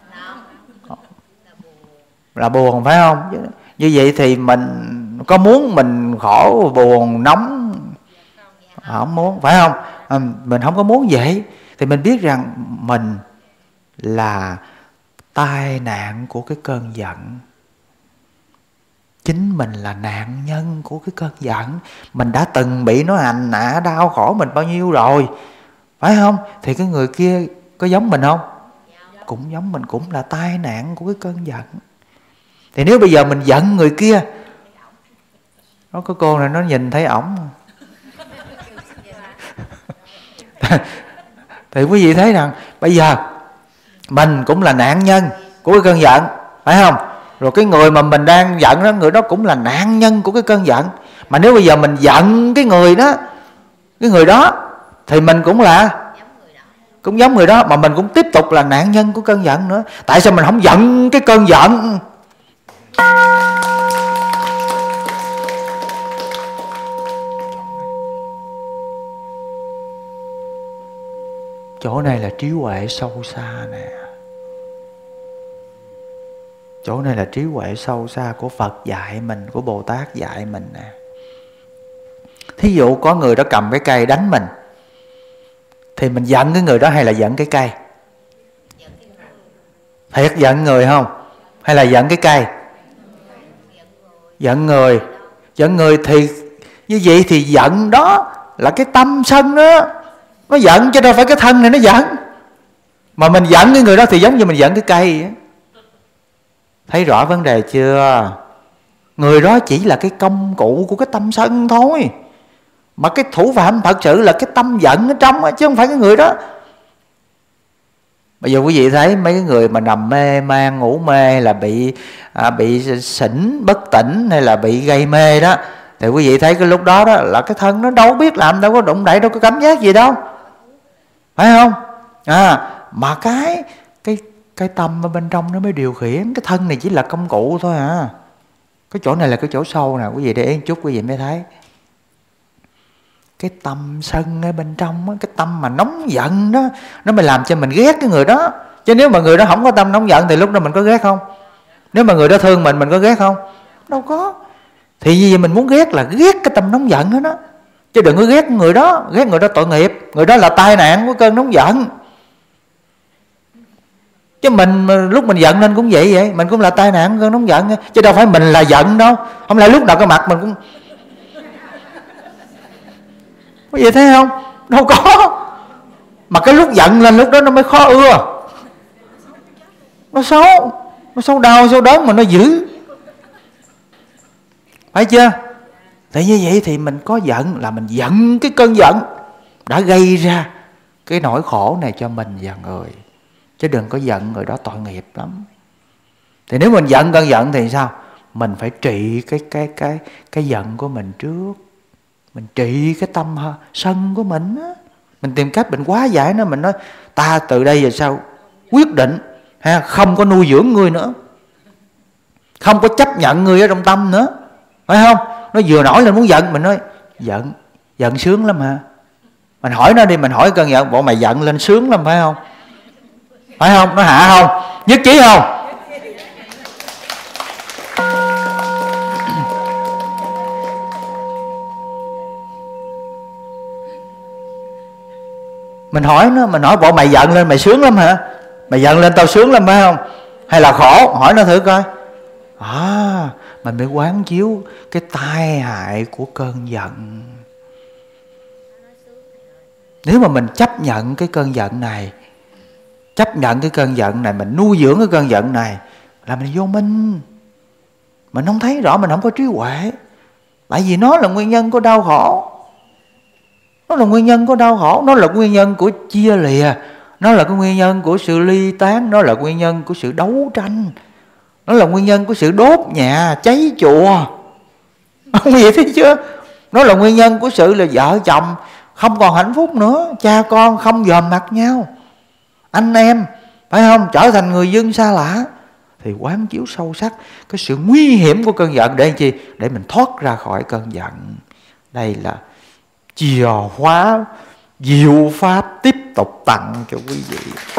Là buồn, phải không? Như vậy thì mình có muốn mình khổ, buồn, nóng? Không muốn, phải không? Mình không có muốn vậy. Thì mình biết rằng mình là tai nạn của cái cơn giận. Chính mình là nạn nhân của cái cơn giận. Mình đã từng bị nó hành hạ đau khổ mình bao nhiêu rồi, phải không? Thì cái người kia có giống mình không? Cũng giống mình, cũng là tai nạn của cái cơn giận. Thì nếu bây giờ mình giận người kia, nó có cô này nó nhìn thấy ổng thì quý vị thấy rằng bây giờ mình cũng là nạn nhân của cái cơn giận, phải không? Rồi cái người mà mình đang giận đó, người đó cũng là nạn nhân của cái cơn giận. Mà nếu bây giờ mình giận cái người đó, cái người đó, thì mình cũng giống người đó, mà mình cũng tiếp tục là nạn nhân của cơn giận nữa. Tại sao mình không giận cái cơn giận? Chỗ này là trí huệ sâu xa nè. Chỗ này là trí huệ sâu xa của Phật dạy mình, của Bồ Tát dạy mình nè. Thí dụ có người đó cầm cái cây đánh mình, thì mình giận cái người đó hay là giận cái cây? Thiệt giận người không? Hay là giận cái cây? Giận người. Giận người thì như vậy thì giận đó là cái tâm sân đó. Nó giận chứ đâu phải cái thân này nó giận. Mà mình giận cái người đó thì giống như mình giận cái cây vậy. Thấy rõ vấn đề chưa? Người đó chỉ là cái công cụ của cái tâm sân thôi. Mà cái thủ phạm thật sự là cái tâm giận ở trong, chứ không phải cái người đó. Bây giờ quý vị thấy mấy cái người mà nằm mê man, ngủ mê, hay là bị xỉn bất tỉnh, hay là bị gây mê đó, thì quý vị thấy cái lúc đó đó là cái thân nó đâu biết làm, đâu có đụng đậy, đâu có cảm giác gì đâu, phải không? Mà cái tâm ở bên trong nó mới điều khiển. Cái thân này chỉ là công cụ thôi à. Cái chỗ này là cái chỗ sâu nè, quý vị để ý một chút quý vị mới thấy. Cái tâm sân ở bên trong á, cái tâm mà nóng giận đó, nó mới làm cho mình ghét cái người đó. Chứ nếu mà người đó không có tâm nóng giận thì lúc đó mình có ghét không? Nếu mà người đó thương mình có ghét không? Đâu có. Thì như vậy mình muốn ghét là ghét cái tâm nóng giận đó đó. Chứ đừng có ghét người đó. Ghét người đó tội nghiệp. Người đó là tai nạn của cơn nóng giận. Chứ mình lúc mình giận lên cũng vậy, mình cũng là tai nạn cơn nóng giận, chứ đâu phải mình là giận đâu. Không lẽ lúc nào cái mặt mình cũng có vậy thấy không? Đâu có. Mà cái lúc giận lên lúc đó nó mới khó ưa. Nó xấu đau, xấu đớn mà nó dữ. Phải chưa? Tại như vậy thì mình có giận là mình giận cái cơn giận đã gây ra cái nỗi khổ này cho mình và người. Chứ đừng có giận người đó, tội nghiệp lắm. Thì nếu mình giận cơn giận thì sao? Mình phải trị cái giận của mình trước. Mình trị cái tâm sân của mình á. Mình tìm cách mình hóa giải nó. Mình nói ta từ đây về sau quyết định không có nuôi dưỡng ngươi nữa, không có chấp nhận ngươi ở trong tâm nữa. Phải không? Nó vừa nổi lên muốn giận, mình nói giận sướng lắm hả? Mình hỏi nó đi, mình hỏi cơn giận, bộ mày giận lên sướng lắm phải không? Phải không? Nó hạ không? Nhất trí không? Mình hỏi nó, mình hỏi bộ mày giận lên mày sướng lắm hả? Mày giận lên tao sướng lắm phải không? Hay là khổ? Hỏi nó thử coi. Mình mới quán chiếu cái tai hại của cơn giận. Nếu mà mình chấp nhận cái cơn giận này, mình nuôi dưỡng cái cơn giận này, là mình vô minh. Mình không thấy rõ, mình không có trí huệ. Tại vì nó là nguyên nhân của đau khổ. Nó là nguyên nhân của đau khổ, nó là nguyên nhân của chia lìa, nó là cái nguyên nhân của sự ly tán, nó là nguyên nhân của sự đấu tranh, nó là nguyên nhân của sự đốt nhà, cháy chùa. Không gì thấy chưa? Nó là nguyên nhân của sự là vợ chồng không còn hạnh phúc nữa, cha con không dòm mặt nhau, anh em phải không, trở thành người dân xa lạ. Thì quán chiếu sâu sắc cái sự nguy hiểm của cơn giận để làm chi? Để mình thoát ra khỏi cơn giận. Đây là chìa khóa diệu pháp tiếp tục tặng cho quý vị.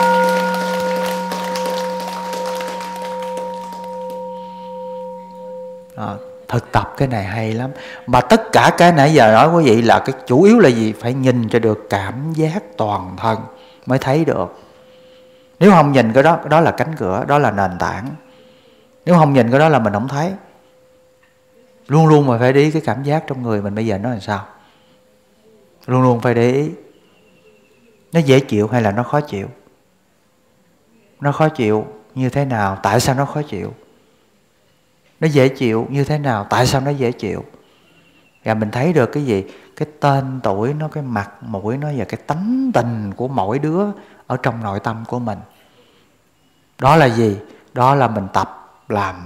Thực tập cái này hay lắm. Mà tất cả cái nãy giờ nói quý vị là cái chủ yếu là gì? Phải nhìn cho được cảm giác toàn thân mới thấy được. Nếu không nhìn cái đó là cánh cửa, đó là nền tảng. Nếu không nhìn cái đó là mình không thấy. Luôn luôn mà phải để ý cái cảm giác trong người mình bây giờ nó làm sao. Luôn luôn phải để ý. Nó dễ chịu hay là nó khó chịu? Nó khó chịu như thế nào? Tại sao nó khó chịu? Nó dễ chịu như thế nào? Tại sao nó dễ chịu? Và mình thấy được cái gì? Cái tên tuổi nó, cái mặt mũi nó và cái tánh tình của mỗi đứa ở trong nội tâm của mình. Đó là gì? Đó là mình tập làm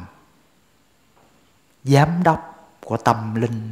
giám đốc của tâm linh.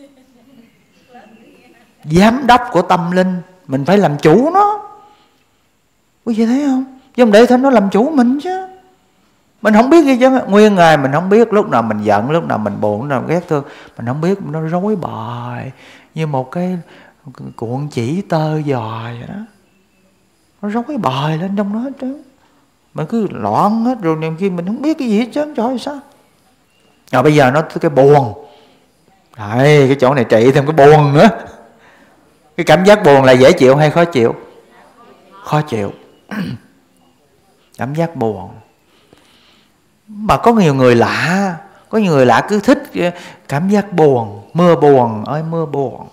Giám đốc của tâm linh. Mình phải làm chủ nó. Quý vị thấy không? Chứ không để cho nó làm chủ mình chứ. Mình không biết gì chứ. Nguyên ngày mình không biết lúc nào mình giận, lúc nào mình buồn, lúc nào mình ghét thương. Mình không biết, nó rối bời như một cái cuộn chỉ tơ giò vậy đó. Nó rối bời lên trong nó hết trơn. Mình cứ loạn hết rồi niềm kia mình không biết cái gì hết trơn. Trời ơi sao? Rồi bây giờ nó cái buồn. Đấy, cái chỗ này trị thêm cái buồn nữa. Cái cảm giác buồn là dễ chịu hay khó chịu? Khó chịu. Cảm giác buồn. Mà có nhiều người lạ, có nhiều người lạ cứ thích cảm giác buồn. Mưa buồn ơi mưa buồn.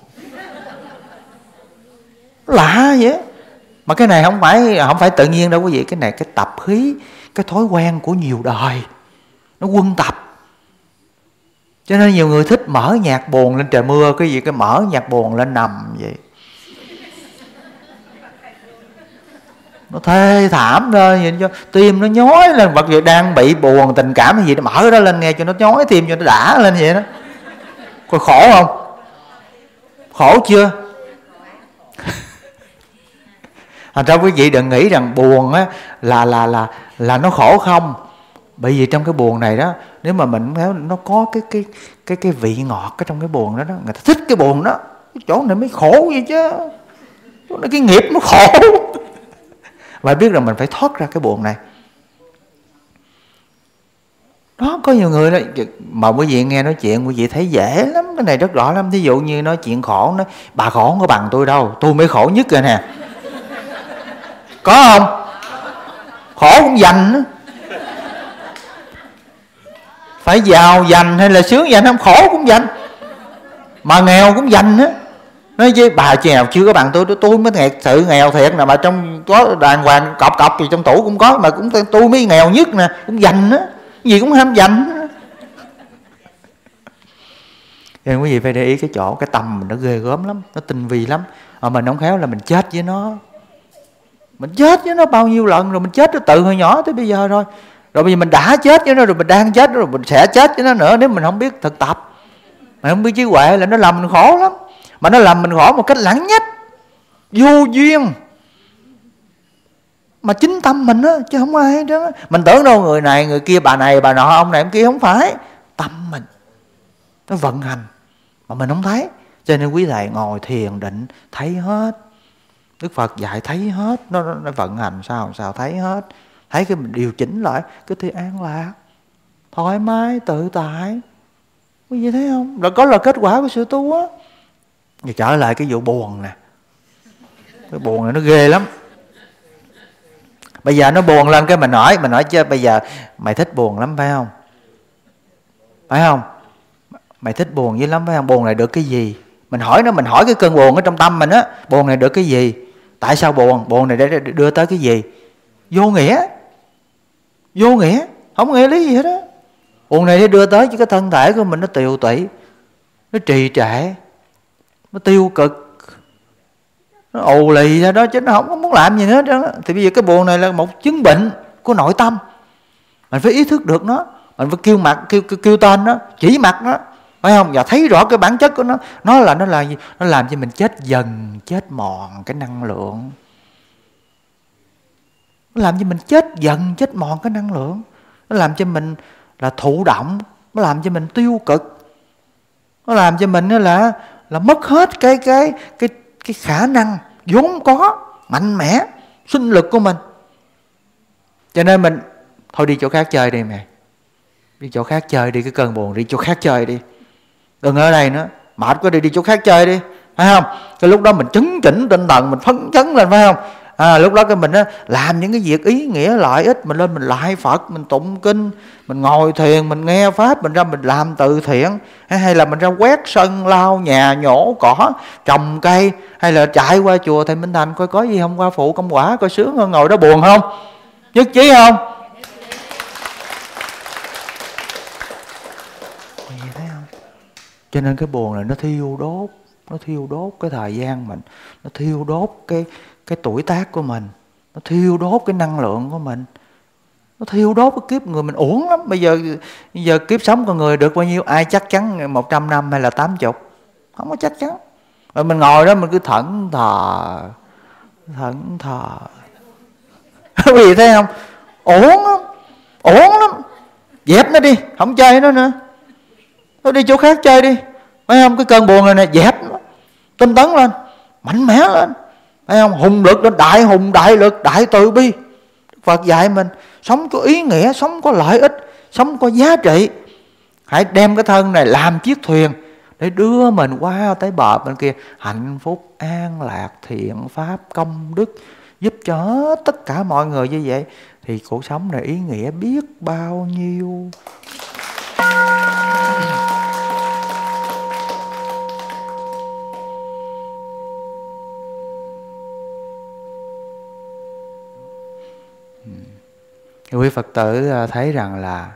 Lạ vậy. Mà cái này không phải tự nhiên đâu quý vị. Cái này cái tập khí, cái thói quen của nhiều đời. Nó quân tập. Cho nên nhiều người thích mở nhạc buồn lên trời mưa. Cái gì cái mở nhạc buồn lên nằm vậy. Nó thê thảm thôi, nhìn cho tim nó nhói lên. Mặc dù đang bị buồn tình cảm hay gì đó, mở đó lên nghe cho nó nhói tim, cho nó đã lên vậy đó. Coi khổ không? Khổ chưa? Thành ra quý vị đừng nghĩ rằng buồn á là nó khổ không. Bởi vì trong cái buồn này đó, nếu mà mình thấy nó có cái vị ngọt ở trong cái buồn đó, người ta thích cái buồn đó. Cái chỗ này mới khổ vậy chứ. Chỗ này cái nghiệp nó khổ. Và biết rằng mình phải thoát ra cái buồn này. Đó, có nhiều người đó, mà quý vị nghe nói chuyện quý vị thấy dễ lắm. Cái này rất rõ lắm. Thí dụ như nói chuyện khổ, nói bà khổ không có bằng tôi đâu, tôi mới khổ nhất rồi nè. Có không? khổ cũng dành nữa. Phải giàu dành hay là sướng dành không, khổ cũng dành, mà nghèo cũng dành á. Nói chứ bà nghèo chưa có bằng tôi mới thiệt sự nghèo thiệt nè, mà trong có đàng hoàng cọp cọp thì trong tủ cũng có, mà cũng tôi mới nghèo nhất nè, cũng dành á, gì cũng ham dành. Cho nên quý vị phải để ý cái chỗ cái tâm mình nó ghê gớm lắm, nó tinh vi lắm. Mình không khéo là mình chết với nó. Mình chết với nó bao nhiêu lần rồi, mình chết nó từ hồi nhỏ tới bây giờ rồi. Rồi bây giờ mình đã chết với nó rồi, mình đang chết rồi, mình sẽ chết với nó nữa nếu mình không biết thực tập. Mà không biết trí huệ là nó làm mình khổ lắm. Mà nó làm mình khổ một cách lãng nhách, vô duyên, mà chính tâm mình á, chứ không ai hết đó. Mình tưởng đâu người này người kia, bà này bà nọ, ông này ông kia, không phải. Tâm mình nó vận hành mà mình không thấy. Cho nên quý thầy ngồi thiền định thấy hết. Đức Phật dạy thấy hết, nó vận hành sao thấy hết. Thấy cái mình điều chỉnh lại cái thì an lạc, thoải mái, tự tại. Quý vị thấy không? Đó có là kết quả của sự tu á. Giờ trở lại cái vụ buồn nè. Cái buồn này nó ghê lắm. Bây giờ nó buồn lên cái mình hỏi chứ bây giờ mày thích buồn lắm phải không? Phải không? Mày thích buồn dữ lắm phải không? Buồn này được cái gì? Mình hỏi nó, mình hỏi cái cơn buồn ở trong tâm mình á, buồn này được cái gì? Tại sao buồn? Buồn này để đưa tới cái gì? Vô nghĩa. Vô nghĩa, không nghĩa lý gì hết á. Buồn này để đưa tới cho cái thân thể của mình nó tiều tụy, nó trì trệ, nó tiêu cực, nó ù lì ra đó, chứ nó không có muốn làm gì nữa đó. Thì bây giờ cái buồn này là một chứng bệnh của nội tâm. Mình phải ý thức được nó, mình phải kêu tên nó, chỉ mặt nó, phải không? Và thấy rõ cái bản chất của nó. Nó là gì? Nó làm cho mình chết dần, chết mòn cái năng lượng. Nó làm cho mình chết dần, chết mòn cái năng lượng. Nó làm cho mình là thụ động, nó làm cho mình tiêu cực, nó làm cho mình là mất hết cái khả năng vốn có mạnh mẽ sinh lực của mình. Cho nên mình thôi đi chỗ khác chơi đi mày, đi chỗ khác chơi đi, cái cơn buồn đi chỗ khác chơi đi, đừng ở đây nữa, mệt quá đi chỗ khác chơi đi, phải không? Cái lúc đó mình chấn chỉnh tinh thần, mình phấn chấn lên, phải không? Lúc đó cái mình làm những cái việc ý nghĩa lợi ích, mình lên mình lại Phật, mình tụng kinh, mình ngồi thiền, mình nghe pháp, mình ra mình làm từ thiện, hay là mình ra quét sân, lau nhà, nhổ cỏ, trồng cây, hay là chạy qua chùa Thầy Minh Thành coi có gì không, qua phụ công quả coi sướng hơn ngồi đó buồn không? Nhất trí không? Thấy không? Cho nên cái buồn này nó thiêu đốt cái thời gian mình, nó thiêu đốt cái tuổi tác của mình, nó thiêu đốt cái năng lượng của mình, nó thiêu đốt cái kiếp người mình uổng lắm. Bây giờ kiếp sống con người được bao nhiêu? Ai chắc chắn 100 năm hay là 80? Không có chắc chắn. Rồi mình ngồi đó mình cứ thẫn thờ. Quý vị thấy không? Uổng lắm. Dẹp nó đi, không chơi nó nữa, thôi đi chỗ khác chơi đi, phải không? Cái cơn buồn này nè, dẹp nó, tinh tấn lên, mạnh mẽ lên, phải không? Hùng lực lên, đại hùng, đại lực, đại từ bi. Phật dạy mình sống có ý nghĩa, sống có lợi ích, sống có giá trị. Hãy đem cái thân này làm chiếc thuyền để đưa mình qua tới bờ bên kia, hạnh phúc, an lạc, thiện pháp, công đức, giúp cho tất cả mọi người như vậy, thì cuộc sống này ý nghĩa biết bao nhiêu. Quý Phật tử thấy rằng là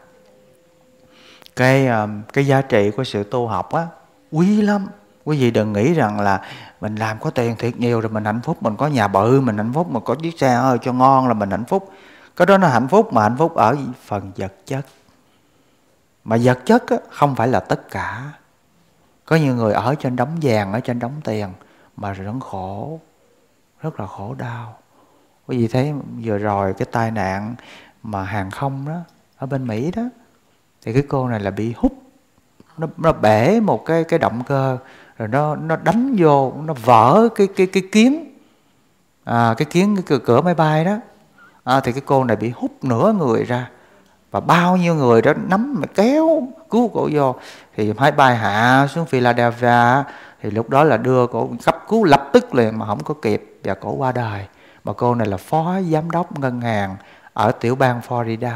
cái giá trị của sự tu học á quý lắm. Quý vị đừng nghĩ rằng là mình làm có tiền thiệt nhiều rồi mình hạnh phúc, mình có nhà bự mình hạnh phúc, mình có chiếc xe ơi cho ngon là mình hạnh phúc. Cái đó nó hạnh phúc, mà hạnh phúc ở phần vật chất. Mà vật chất á, không phải là tất cả. Có nhiều người ở trên đống vàng, ở trên đống tiền mà rất khổ, rất là khổ đau. Quý vị thấy vừa rồi cái tai nạn mà hàng không đó ở bên Mỹ đó, thì cái cô này là bị hút, nó bể một cái động cơ, rồi nó đánh vô, nó vỡ cái kiến, cái kiến cái cửa máy bay đó, thì cái cô này bị hút nửa người ra, và bao nhiêu người đó nắm mà kéo cứu cổ vô, thì máy bay hạ xuống Philadelphia, thì lúc đó là đưa cổ cấp cứu lập tức liền mà không có kịp, và cổ qua đời. Mà cô này là phó giám đốc ngân hàng ở tiểu bang Florida.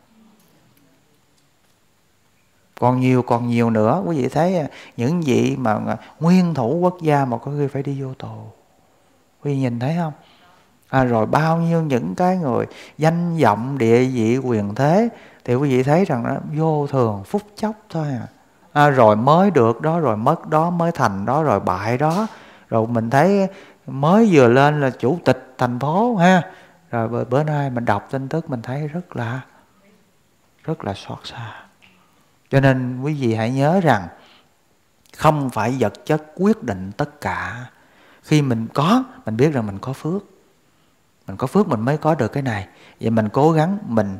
Còn nhiều nữa. Quý vị thấy những vị mà nguyên thủ quốc gia mà có khi phải đi vô tù. Quý vị nhìn thấy không? Rồi bao nhiêu những cái người danh vọng, địa vị, quyền thế, thì quý vị thấy rằng nó vô thường, phút chốc thôi rồi mới được đó, rồi mất đó, mới thành đó, rồi bại đó. Rồi mình thấy mới vừa lên là chủ tịch thành phố ha. Rồi bữa nay mình đọc tin tức mình thấy rất là xót xa. Cho nên quý vị hãy nhớ rằng không phải vật chất quyết định tất cả. Khi mình biết rằng mình có phước. Mình có phước mình mới có được cái này. Vậy mình cố gắng,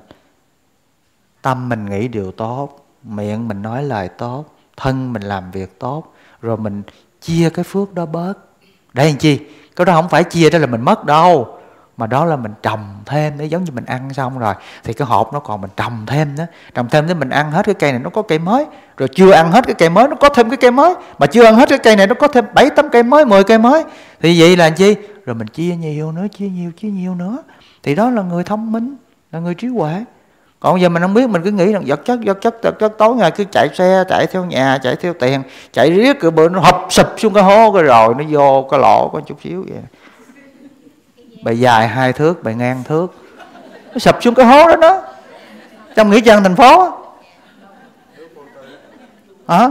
tâm mình nghĩ điều tốt, miệng mình nói lời tốt, thân mình làm việc tốt, rồi mình chia cái phước đó bớt. Để làm chi? Cái đó không phải chia đó là mình mất đâu, mà đó là mình trồng thêm. Giống như mình ăn xong rồi thì cái hộp nó còn mình trồng thêm nữa. Trồng thêm để mình ăn hết cái cây này nó có cây mới, rồi chưa ăn hết cái cây mới nó có thêm cái cây mới, mà chưa ăn hết cái cây này nó có thêm 7-8 cây mới, 10 cây mới. Thì vậy là chi? Rồi mình chia nhiều nữa, chia nhiều nữa. Thì đó là người thông minh, là người trí huệ. Còn giờ mình không biết, mình cứ nghĩ rằng vật chất tối ngày cứ chạy xe, chạy theo nhà, chạy theo tiền, chạy riết cái bữa nó hụp sụp xuống cái hố rồi nó vô cái lỗ có chút xíu vậy. Bề dài 2 thước, bề ngang thước, nó sụp xuống cái hố đó đó, trong nghĩa trang thành phố hả?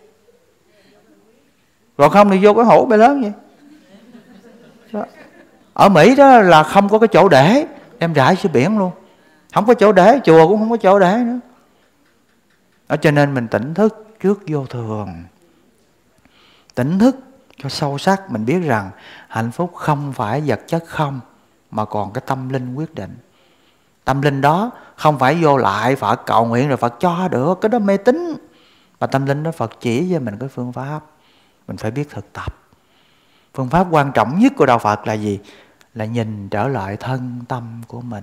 Còn không thì vô cái hố bề lớn vậy đó. Ở Mỹ đó là không có cái chỗ để, đem rải xuống biển luôn, không có chỗ để, chùa cũng không có chỗ để nữa. Cho nên mình tỉnh thức trước vô thường, tỉnh thức cho sâu sắc, mình biết rằng hạnh phúc không phải vật chất không, mà còn cái tâm linh quyết định. Tâm linh đó không phải vô lại Phật cầu nguyện rồi Phật cho được, cái đó mê tín. Và tâm linh đó Phật chỉ cho mình cái phương pháp, mình phải biết thực tập. Phương pháp quan trọng nhất của Đạo Phật là gì? Là nhìn trở lại thân tâm của mình,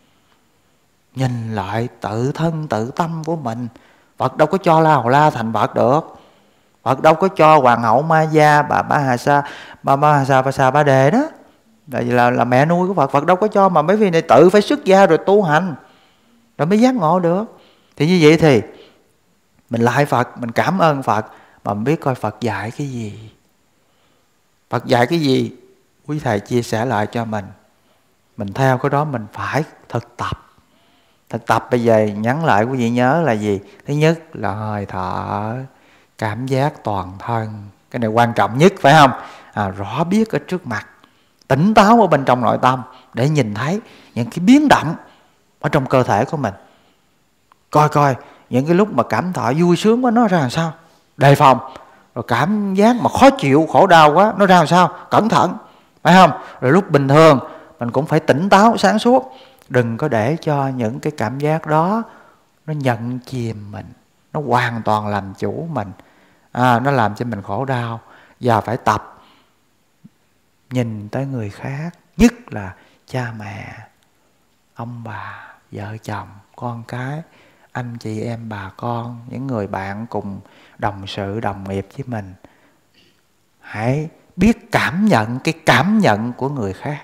nhìn lại tự thân tự tâm của mình. Phật đâu có cho La Hầu La thành Phật được. Phật đâu có cho Hoàng hậu Ma Gia, bà Hà Sa Ba Đề đó là mẹ nuôi của Phật. Phật đâu có cho, mà mấy vị này tự phải xuất gia rồi tu hành rồi mới giác ngộ được. Thì như vậy thì mình lại Phật, mình cảm ơn Phật, mà mình biết coi Phật dạy cái gì. Phật dạy cái gì, quý thầy chia sẻ lại cho mình theo cái đó mình phải thực tập. Thực tập bây giờ nhắn lại quý vị nhớ là gì? Thứ nhất là hơi thở, cảm giác toàn thân. Cái này quan trọng nhất phải không? Rõ biết ở trước mặt, tỉnh táo ở bên trong nội tâm để nhìn thấy những cái biến động ở trong cơ thể của mình. Coi những cái lúc mà cảm thọ vui sướng quá nó ra làm sao, đề phòng. Rồi cảm giác mà khó chịu, khổ đau quá nó ra làm sao, cẩn thận, phải không? Rồi lúc bình thường mình cũng phải tỉnh táo, sáng suốt. Đừng có để cho những cái cảm giác đó nó nhận chìm mình, nó hoàn toàn làm chủ mình, nó làm cho mình khổ đau. Và phải tập nhìn tới người khác, nhất là cha mẹ, ông bà, vợ chồng, con cái, anh chị em bà con, những người bạn cùng đồng sự, đồng nghiệp với mình. Hãy biết cảm nhận cái cảm nhận của người khác.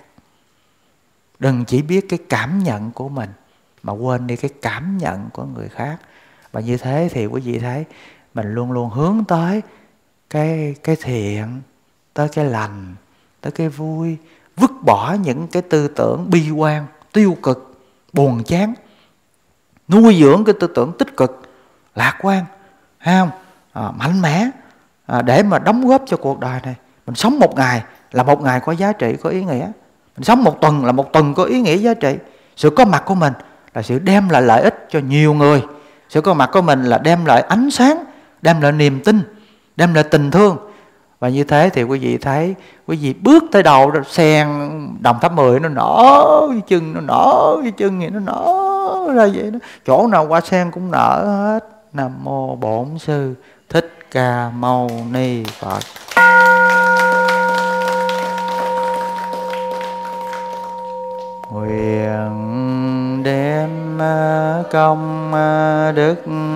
Đừng chỉ biết cái cảm nhận của mình mà quên đi cái cảm nhận của người khác. Và như thế thì quý vị thấy mình luôn luôn hướng tới cái thiện, tới cái lành, tới cái vui, vứt bỏ những cái tư tưởng bi quan, tiêu cực, buồn chán, nuôi dưỡng cái tư tưởng tích cực, lạc quan, thấy không? Mạnh mẽ, để mà đóng góp cho cuộc đời này. Mình sống một ngày là một ngày có giá trị, có ý nghĩa. Mình sống một tuần là một tuần có ý nghĩa, giá trị. Sự có mặt của mình là sự đem lại lợi ích cho nhiều người. Sự có mặt của mình là đem lại ánh sáng, đem lại niềm tin, đem lại tình thương. Và như thế thì quý vị thấy, quý vị bước tới đầu đó, sen Đồng Tháp 10 nó nở cái chân, nó nở cái chân vậy, nó nở ra vậy đó. Chỗ nào qua sen cũng nở hết. Nam mô Bổn Sư Thích Ca Mâu Ni Phật. Nguyện đem công đức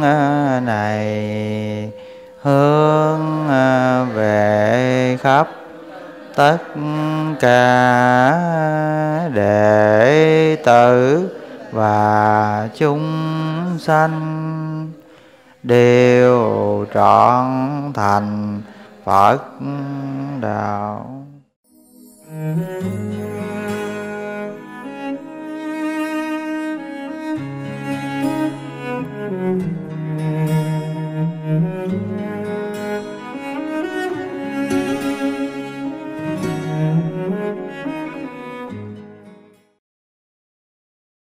này hướng về khắp tất cả đệ tử và chúng sanh đều trọn thành Phật đạo.